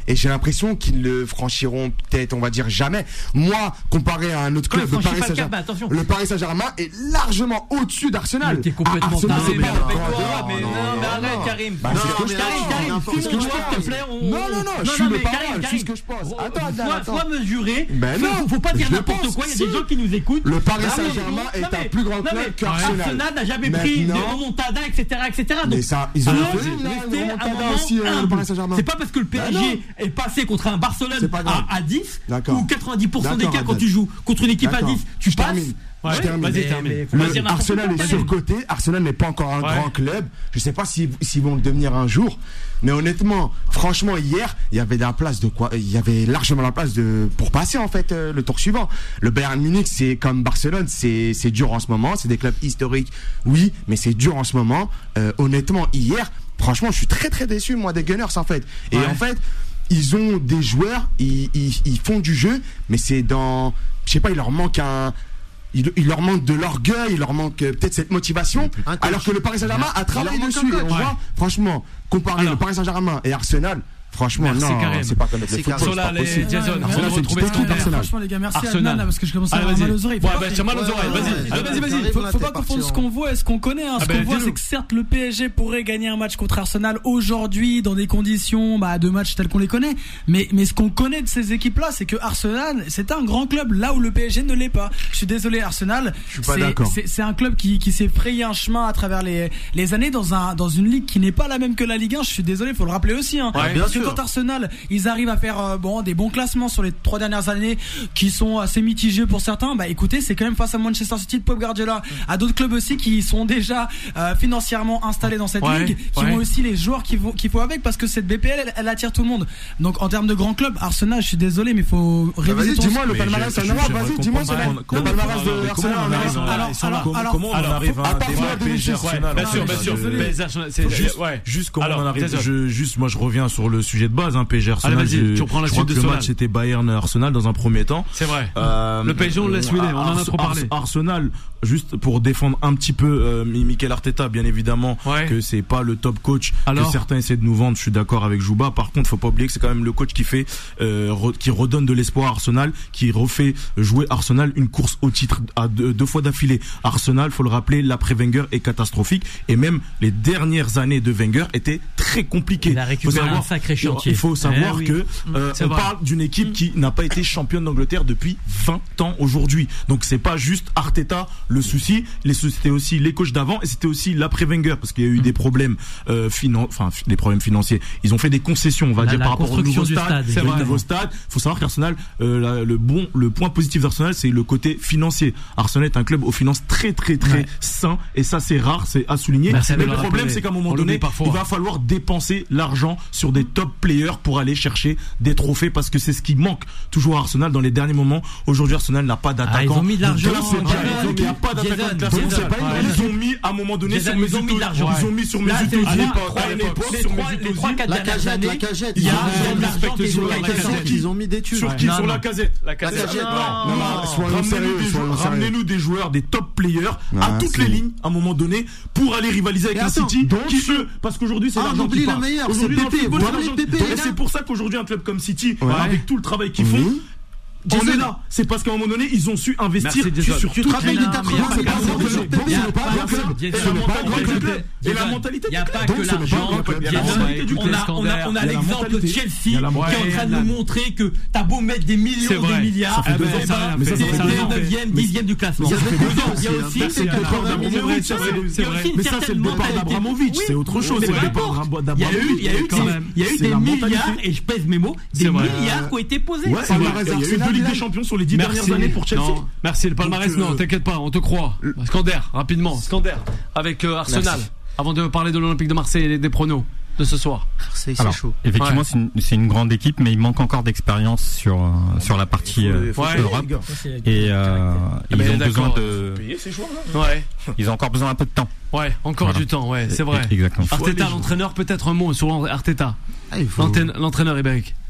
et j'ai l'impression qu'ils le franchiront peut-être, on va dire jamais. Moi, comparé à un autre club, Ouais, le Paris franchis pas le Saint-Germain, cap, attention. le Paris Saint-Germain est largement au-dessus d'Arsenal. Mais t'es complètement Arsenal, taré, c'est mais pas avec un toi, grand mais joueur. non, mais arrête, Karim. Bah, Non, c'est ce que je mais Karim, pense. Karim, C'est ce que je finis-toi, s'il te pense. plaît, on- Non, non, non, je Non, suis non, le mais parole, Karim, je Karim. suis ce que je pense. Attends, attends, Soit, attends. soit mesurer, Ben soit- non, faut pas dire je le n'importe pense, quoi, il y a des si. gens qui nous écoutent. Le Paris Ah, mais Saint-Germain non, est mais- un plus grand non, club mais qu'Arsenal. Arsenal n'a jamais pris des Maintenant- remontadas, et cetera, et cetera. Mais Donc, ça, ils ont alors, fait une restez un remontada moment aussi, euh, le humble. Paris Saint-Germain. C'est pas parce que le P S G Bah non. est passé contre un Barcelone C'est pas grave. à, à dix D'accord. ou quatre-vingt-dix pour cent des D'accord, cas quand Abdel. tu joues contre une équipe à D'accord. dix, tu Je passes. termine. Ouais, Je termine. vas-y, Mais- termine. Le- Faut pas dire n'importe Arsenal quoi, est Karim. surcoté. Arsenal n'est pas encore un Ouais. grand club. Je sais pas s'ils s'ils vont le devenir un jour. Mais honnêtement, franchement, hier, il y avait de la place de quoi, il y avait largement la place de, pour passer, en fait, euh, le tour suivant. Le Bayern Munich, c'est comme Barcelone, c'est, c'est dur en ce moment. C'est des clubs historiques. Oui, mais c'est dur en ce moment. Euh, honnêtement, hier, franchement, je suis très, très déçu, moi, des Gunners, en fait. Et Ouais. en fait, ils ont des joueurs, ils, ils, ils font du jeu, mais c'est dans, je sais pas, il leur manque un, il, il leur manque de l'orgueil, il leur manque euh, peut-être cette motivation, Un coach. alors que le Paris Saint-Germain a travaillé Il leur manque dessus. un Et on coach. voit, franchement, comparer Alors. le Paris Saint-Germain et Arsenal, franchement, Merci, non, Karim. c'est pas connaître le C'est football, Karim. c'est Sur pas là, les possible. Jason, Ouais, on Arsenal, va c'est une retrouver petite équipe, Scandale. Arsenal. Franchement, les gars, merci Arsenal. Adnan, parce que je commence à Allez, avoir vas-y. mal aux oreilles. Faut Ouais, pas- bah, tu as mal aux Ouais, oreilles, ouais, vas-y. ouais. Ah, Vas-y, vas-y. Faut, Là, faut t'es pas parti confondre ce en- qu'on voit et ce qu'on connaît. Hein. Ce Ah ben, qu'on voit, dis-nous. c'est que certes, le P S G pourrait gagner un match contre Arsenal aujourd'hui dans des conditions bah, de match telles qu'on les connaît. Mais, mais ce qu'on connaît de ces équipes-là, c'est que Arsenal, c'est un grand club là où le P S G ne l'est pas. Je suis désolé, Arsenal. Je suis pas c'est- d'accord. C'est, c'est un club qui, qui s'est frayé un chemin à travers les, les années dans un, dans une ligue qui n'est pas la même que la Ligue un. Je suis désolé, faut le rappeler aussi. Hein. Ouais, bien Parce que sûr. quand Arsenal, ils arrivent à faire euh, bon des bons classements sur les trois dernières années, qui sont assez mitigés pour certains. Bah écoutez, c'est quand même face à Manchester City de Pep Guardiola, à d'autres clubs aussi qui sont déjà euh, financièrement installés dans cette Ouais, ligue, qui ouais. ont aussi les joueurs qu'il faut, qu'il faut avec, parce que cette B P L, elle, elle attire tout le monde. Donc en termes de grands clubs, Arsenal, je suis désolé, mais il faut Bah, réviser vas-y, ton- dis-moi le Mais palmarès je- en je- Europe, j'aimerais vas-y, dis-moi comprendre c'est comment- le comment- palmarès comment- de comment Arsenal on en arrive Europe. à- alors, ils sont là. alors, Comment- alors, comment on alors, arrive à à un partir débat de P S G deux mille six. Arsenal? Bien en sûr, fait, bien sûr. désolé. P S G Arsenal, c'est- Juste, ouais. juste comment Alors, on en arrive. Jason. Je, juste, moi, je reviens sur le sujet de base, hein, P S G Arsenal. Allez, vas-y, je, tu reprends la je crois suite que de le Solal. match c'était Bayern Arsenal dans un premier temps. C'est vrai. Euh, Le P S G, on le laisse filer, on en a Ars- trop parlé. Ars- Arsenal, juste pour défendre un petit peu euh, Mikel Arteta, bien évidemment, Ouais. que c'est pas le top coach Alors que certains essaient de nous vendre. Je suis d'accord avec Jouba. Par contre, faut pas oublier que c'est quand même le coach qui fait, euh, re- qui redonne de l'espoir à Arsenal, qui refait jouer Arsenal une course au titre à deux, deux fois d'affilée. Arsenal, faut le rappeler, l'après Wenger est catastrophique et même les dernières années de Wenger étaient très compliquées. Il a récupéré Faut savoir- un sacré chantier. Il faut savoir Eh oui. que euh, C'est on vrai. parle d'une équipe qui n'a pas été championne d'Angleterre depuis vingt ans aujourd'hui. Donc c'est pas juste Arteta le souci, les c'était aussi les coachs d'avant et c'était aussi l'après Wenger parce qu'il y a eu des problèmes euh, finan- enfin des problèmes financiers. Ils ont fait des concessions, on va La- dire la par rapport au construction nouveau du stade, stade, le vrai. nouveau stade. Faut savoir qu'Arsenal euh, la- le bon le point positif d'Arsenal c'est le côté financier. Arsenal est un club aux finances très très très Ouais. sain et ça c'est rare, c'est à souligner. Merci de Mais le le problème rappeler. c'est qu'à un moment On l'oublie donné, parfois. il va falloir dépenser l'argent sur des top players pour aller chercher des trophées parce que c'est ce qui manque toujours à Arsenal dans les derniers moments. Aujourd'hui, Arsenal n'a pas d'attaquant. Ah, ils ont mis de l'argent, classe mondiale. Jason, Donc, il n'y a pas d'attaquant de Jason, classe Jason, mondiale. ouais. Ils ont mis à un moment donné Jason, sur ils Mesut ont mis de Ozil. l'argent. Ils ont mis sur Là, Mesut c'est- Ozil. à À l'époque, une époque, les sur trois- Mesut les Ozil. trois, quatre La dernières cagette, années, la cagette. il y a Ils ont- un ils ont- l'argent qui est sur la la cagette. cagette, ils ont mis des thunes. Sur ouais. qui Non, Sur non. la casette. La casette. cagette, Non. Non, non, soyons Ramenez-nous sérieux, des, soyons joueurs, sérieux. ramenez-nous des joueurs, des top players à Ah, toutes si. les lignes à un moment donné pour aller rivaliser avec Mais un attends, City donc- qui eux, parce qu'aujourd'hui c'est Ah, l'argent on oublie qui le parle. meilleur, Aujourd'hui c'est dans le Pépé, football, vous c'est ramenez l'argent. Pépé, Donc, les gars. c'est pour ça qu'aujourd'hui un club comme City, Ouais. avec tout le travail qu'ils font, Mhm. on Jason. est là. C'est parce qu'à un moment donné ils ont su investir Merci, Jason. sur Tu te toutes rappelles les des Non, mais quatre-vingts, il y a c'est pas pas que ça, l'argent. Jason. Il y a c'est pas pas que- un club. Jason, Et la Jason, mentalité du Jason, club. Et la Jason, mentalité il n'y a du pas club. que Donc, ce n'est pas l'argent. un club. Il y a la Jason, mentalité du on club. a, on a, on a Il y a la l'exemple de mentalité. Il y Chelsea a la qui est en train de mentalité. nous montrer que t'as beau mettre des C'est millions, des vrai. milliards, Ça fait eh deux ben, ans, eh ça ben, a rien fait. t'es Ça fait deux ans. neuvième, dixième du classement. Il y avait Il y deux a ans, aussi, hein. c'est C'est que- quatre-vingt millions, Oui, c'est c'est vrai, vrai, c'est il y a vrai. aussi une Mais ça, c'est certaine le départ mentalité. d'Abramovich. C'est autre chose. Mais C'est le peu départ importe. d'Abramovich. Il y a eu, il y a eu Quand des, même. il y a eu C'est des la mentalité. milliards, et je pèse mes mots, des C'est vrai. milliards qui ont été posés. Ouais, C'est et vrai. il y a eu deux Ligues des Champions sur les dix Merci. dernières années pour Chelsea. Non, merci. Le palmarès, Donc, euh, non, t'inquiète pas, on te croit. Scander, rapidement, Scander, avec euh, Arsenal. Merci. Avant de parler de l'Olympique de Marseille et des- des pronos de ce soir. C'est c'est Alors, chaud. effectivement, Ouais. c'est une, c'est une grande équipe, mais il manque encore d'expérience sur euh, sur la partie euh, Ouais. Europe. Et euh, ils ben, ont besoin d'accord. de, Payer ces joueurs-là. Ouais, ils ont encore besoin un peu de temps. ouais, encore Voilà. du temps, ouais, c'est vrai. Exactement. faut Arteta, aller jouer. l'entraîneur, peut-être un mot sur Arteta. Ah, il faut- L'entraîne- L'entraîneur ibérique.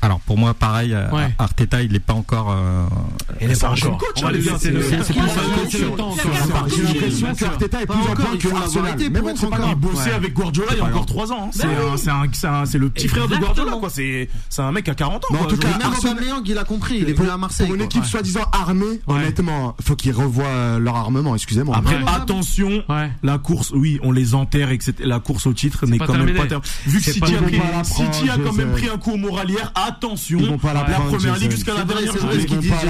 Alors pour moi pareil, ouais. Arteta il n'est pas encore. Euh... Il n'est pas encore. Coach, on va le dire, c'est le temps. J'ai l'impression que Arteta est plus en point que Arsenal. Mais bon, c'est il bossait avec Guardiola il y a encore trois ans. C'est le petit frère de Guardiola, quoi. C'est un mec à quarante ans. En tout cas, même Aubameyang il a compris, il est plus à Marseille. Pour une équipe soi-disant armée, honnêtement, faut qu'ils revoient leur armement. Excusez-moi. Après, attention, la course, oui, on les enterre et que la course au titre n'est quand même pas terminée. Vu que City a quand même pris un coup au moral hier, attention, la première ligue jusqu'à la dernière journée.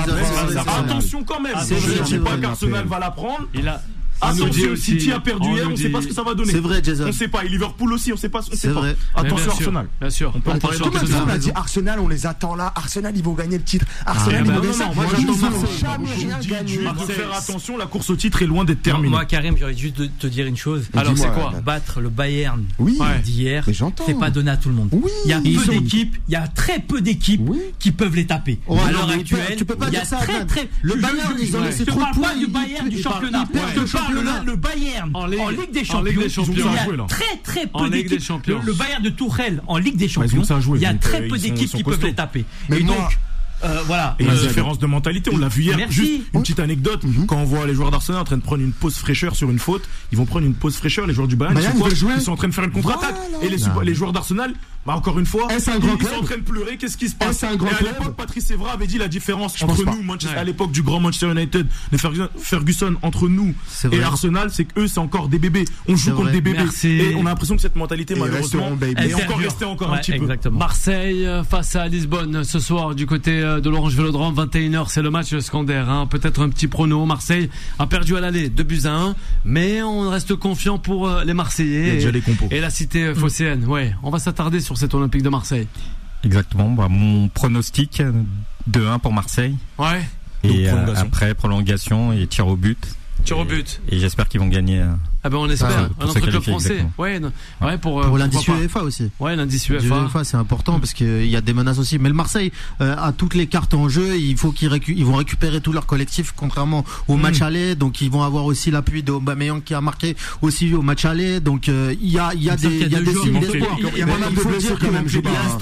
Attention quand même. Je ne dis pas qu'Arsenal va la prendre. Attention, City a perdu hier, on ne sait pas ce que ça va donner. C'est vrai, Jason. On ne sait pas. Et Liverpool aussi, on ne sait pas. C'est vrai. Attention, Arsenal. Bien sûr. On peut en parler. Combien de fois on a dit Arsenal, on les attend là. Arsenal, ils vont gagner le titre. Arsenal, ils vont gagner ça. Moi, j'attends Marseille. Jamais rien gagné. Il faut faire attention, la course au titre est loin d'être terminée. Moi, Karim, j'aurais juste de te dire une chose. Alors, c'est quoi? Battre le Bayern d'hier, c'est pas donné à tout le monde. Il y a peu d'équipes, il y a très peu d'équipes qui peuvent les taper. À l'heure actuelle, tu peux pas dire ça. Le Bayern, ils ont laissé trop de points. Je parle pas du Bayern du championnat. Je parle le Bayern. En Ligue, en Ligue des Champions, Ligue des Champions. il y a très très peu d'équipes. Le, le Bayern de Tourelle en Ligue des Champions, il y a très peu d'équipes qui peuvent les taper. Mais et moi, donc, euh, voilà. Et une euh, différence de mentalité, on l'a vu hier. Merci. Juste une petite anecdote, mm-hmm. quand on voit les joueurs d'Arsenal en train de prendre une pause fraîcheur sur une faute, ils vont prendre une pause fraîcheur, les joueurs du Bayern, Bayern ils, sont jouer. ils sont en train de faire une contre-attaque. Voilà. Et les, les joueurs d'Arsenal, bah encore une fois, un ils, grand ils sont en train de pleurer, qu'est-ce qui se passe? un grand Et à club. l'époque, Patrice Evra avait dit la différence Je entre nous, Manchester, ouais. à l'époque du grand Manchester United, de Ferguson, Ferguson entre nous et Arsenal, c'est qu'eux, c'est encore des bébés. On joue contre des bébés. Merci. Et on a l'impression que cette mentalité, malheureusement, est encore restée encore un petit peu. Marseille face à Lisbonne ce soir du côté de l'Orange Vélodrome, vingt et une heures, c'est le match Scandaire, hein. Peut-être un petit prono. Marseille a perdu à l'aller deux buts à un, mais on reste confiant pour euh, les Marseillais. Il y a déjà les compos. Et la cité euh, phocéenne. Ouais, on va s'attarder sur cet Olympique de Marseille. Exactement. Bah, mon pronostic deux un pour Marseille. Ouais. Et euh, après prolongation et tir au but. Tir au but. Et j'espère qu'ils vont gagner. Euh, Ah ben on espère, ah, un autre club français. Ouais, non, ouais, pour, pour l'indice UEFA aussi. Ouais, l'indice UEFA. UEFA, c'est important parce qu'il y a des menaces aussi. Mais le Marseille euh, a toutes les cartes en jeu. Il faut qu'ils récu- ils vont récupérer tout leur collectif, contrairement au mmh. match aller. Donc ils vont avoir aussi l'appui de Aubameyang qui a marqué aussi au match aller. Donc il euh, y a, il y a des, il y a des signes d'espoir. Il y a pas mal de blessés quand même. Il y a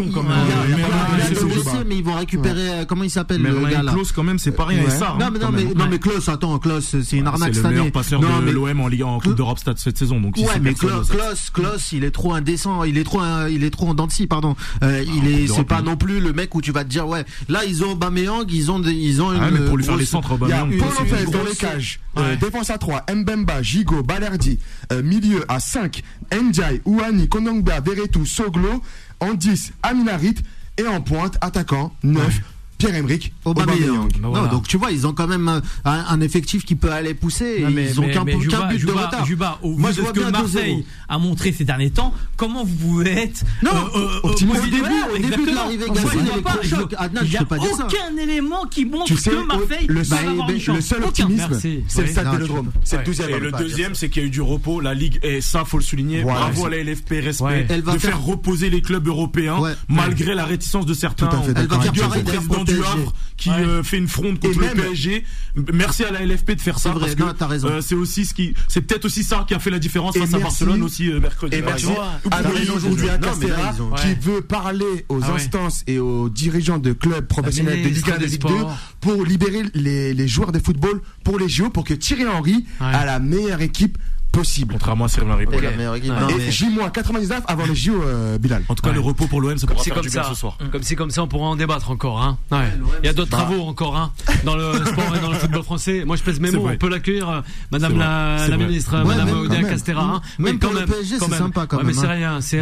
des blessés, mais ils vont récupérer. Comment il s'appelle le gars là? Klose quand même, c'est pas rien. Non mais non mais non mais Klose, attends, Klose, c'est une arnaque cette année. C'est le meilleur passeur de l'O M en Ligue en Coupe d'Europe cette saison. Donc ouais, mais Klaus, Klaus, il est trop indécent, il est trop, il est trop en dents de scie, pardon. Euh, il est, c'est pas non plus le mec où tu vas te dire ouais. Là, ils ont Aubameyang, ils ont, des, ils ont une. Ah, mais pour lui faire les centres, Aubameyang. Il y a Paul Lopez dans les cages. Ouais. Euh, défense à trois, Mbemba, Gigot, Balerdi. Euh, milieu à cinq, Ndiaye, Ouani, Konongba, Veretout, Soglo. En dix, Aminarit. Et en pointe, attaquant, neuf. Ouais. Pierre-Emerick Aubameyang. Bah voilà. Non, donc tu vois, ils ont quand même un, un effectif qui peut aller pousser. Non, mais, ils ont mais, qu'un, mais qu'un Juba, but Juba, de retard. Juba, au vu de ce que Marseille a montré ces derniers temps, comment vous pouvez être non, euh, euh, au, début, au début de l'arrivée Gassi, l'électrochoc. Il n'y a aucun élément qui montre que Marseille le, va avoir une chance. Le seul optimisme, c'est le stade Vélodrome. C'est le douzième. Et le deuxième, c'est qu'il y a eu du repos. La Ligue, et ça, faut le souligner. Bravo à la L F P, respect de faire reposer les clubs européens malgré la réticence de certains. Elle va faire pareil président du Havre qui ouais. euh, fait une fronde contre et le même, P S G. Merci à la L F P de faire ça. C'est vrai, parce non, que t'as raison. Euh, c'est aussi ce qui, c'est peut-être aussi ça qui a fait la différence et face merci, à Barcelone aussi euh, mercredi. Et merci à aujourd'hui à Castera qui veut parler aux ah instances ouais. et aux dirigeants de clubs professionnels de Ligue un et de Ligue deux pour libérer les, les joueurs de football pour les J O, pour que Thierry Henry ouais. a la meilleure équipe possible. Contrairement à Cyril Henry. Et J quatre-vingt-dix-neuf avant les J O, euh, Bilal. En tout cas, ouais. le repos pour l'O M, ça pourra faire du bien ce soir. Comme si comme ça, on pourra en débattre encore. Hein. Ouais. Il y a d'autres bah. travaux encore hein, dans le sport et dans le football français. Moi, je pèse mes mots. On peut l'accueillir, Madame la, la ministre, ouais, Madame Oudéa Castera. Hein. Même quand même. C'est sympa quand même. Mais c'est rien. C'est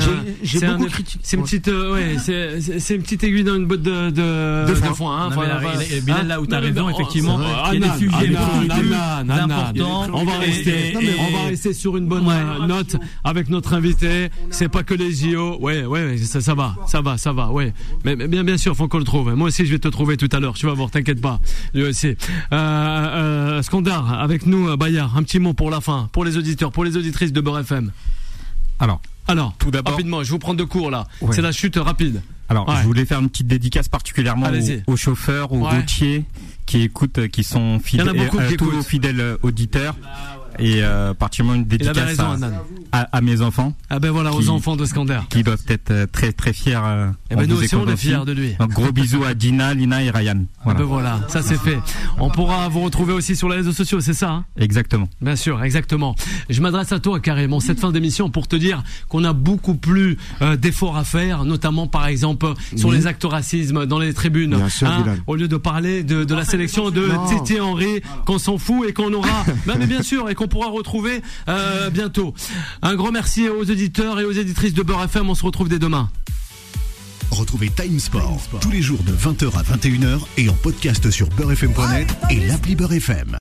une petite, ouais, c'est une petite aiguille dans une botte de de foin. Bilal, là où t'as raison, effectivement. Il y a des sujets importants. On va rester. On va rester sur une bonne ouais. note avec notre invité. C'est pas que les J O. Ouais, ouais, ça, ça va, ça va, ça va. Ouais, mais, mais bien, bien sûr, faut qu'on le trouve. Moi aussi, je vais te trouver tout à l'heure. Tu vas voir, t'inquiète pas. Lui aussi. Euh, euh, Skandar, avec nous, Bayard. Un petit mot pour la fin, pour les auditeurs, pour les auditrices de Beurre F M. Alors, alors, tout d'abord, rapidement, je vous prends de cours là. Ouais. C'est la chute rapide. Alors, ouais. je voulais faire une petite dédicace particulièrement aux, aux chauffeurs, aux ouais. routiers qui écoutent, qui sont fidèles, euh, tous aux fidèles auditeurs. et euh, particulièrement une dédicace raison, à, à, à mes enfants. Ah ben voilà, qui, aux enfants de Scander. Qui doivent être très très fiers. Euh, et ben nous aussi on est fiers de lui. Donc gros bisous à Dina, Lina et Ryan. Voilà. Ah ben voilà, ça c'est fait. On pourra vous retrouver aussi sur les réseaux sociaux, c'est ça hein? Exactement. Bien sûr, exactement. Je m'adresse à toi carrément cette fin d'émission pour te dire qu'on a beaucoup plus euh, d'efforts à faire, notamment par exemple sur oui. les actes racisme dans les tribunes. Bien sûr, hein, au lieu de parler de, de la sélection de Titi Henry, qu'on s'en fout et qu'on aura, bah, mais bien sûr, et qu'on pourra retrouver euh, bientôt. Un grand merci aux auditeurs et aux éditrices de Beurre F M. On se retrouve dès demain. Retrouvez Time Sport tous les jours de vingt heures à vingt et une heures et en podcast sur beurre f m point net et l'appli Beurre F M.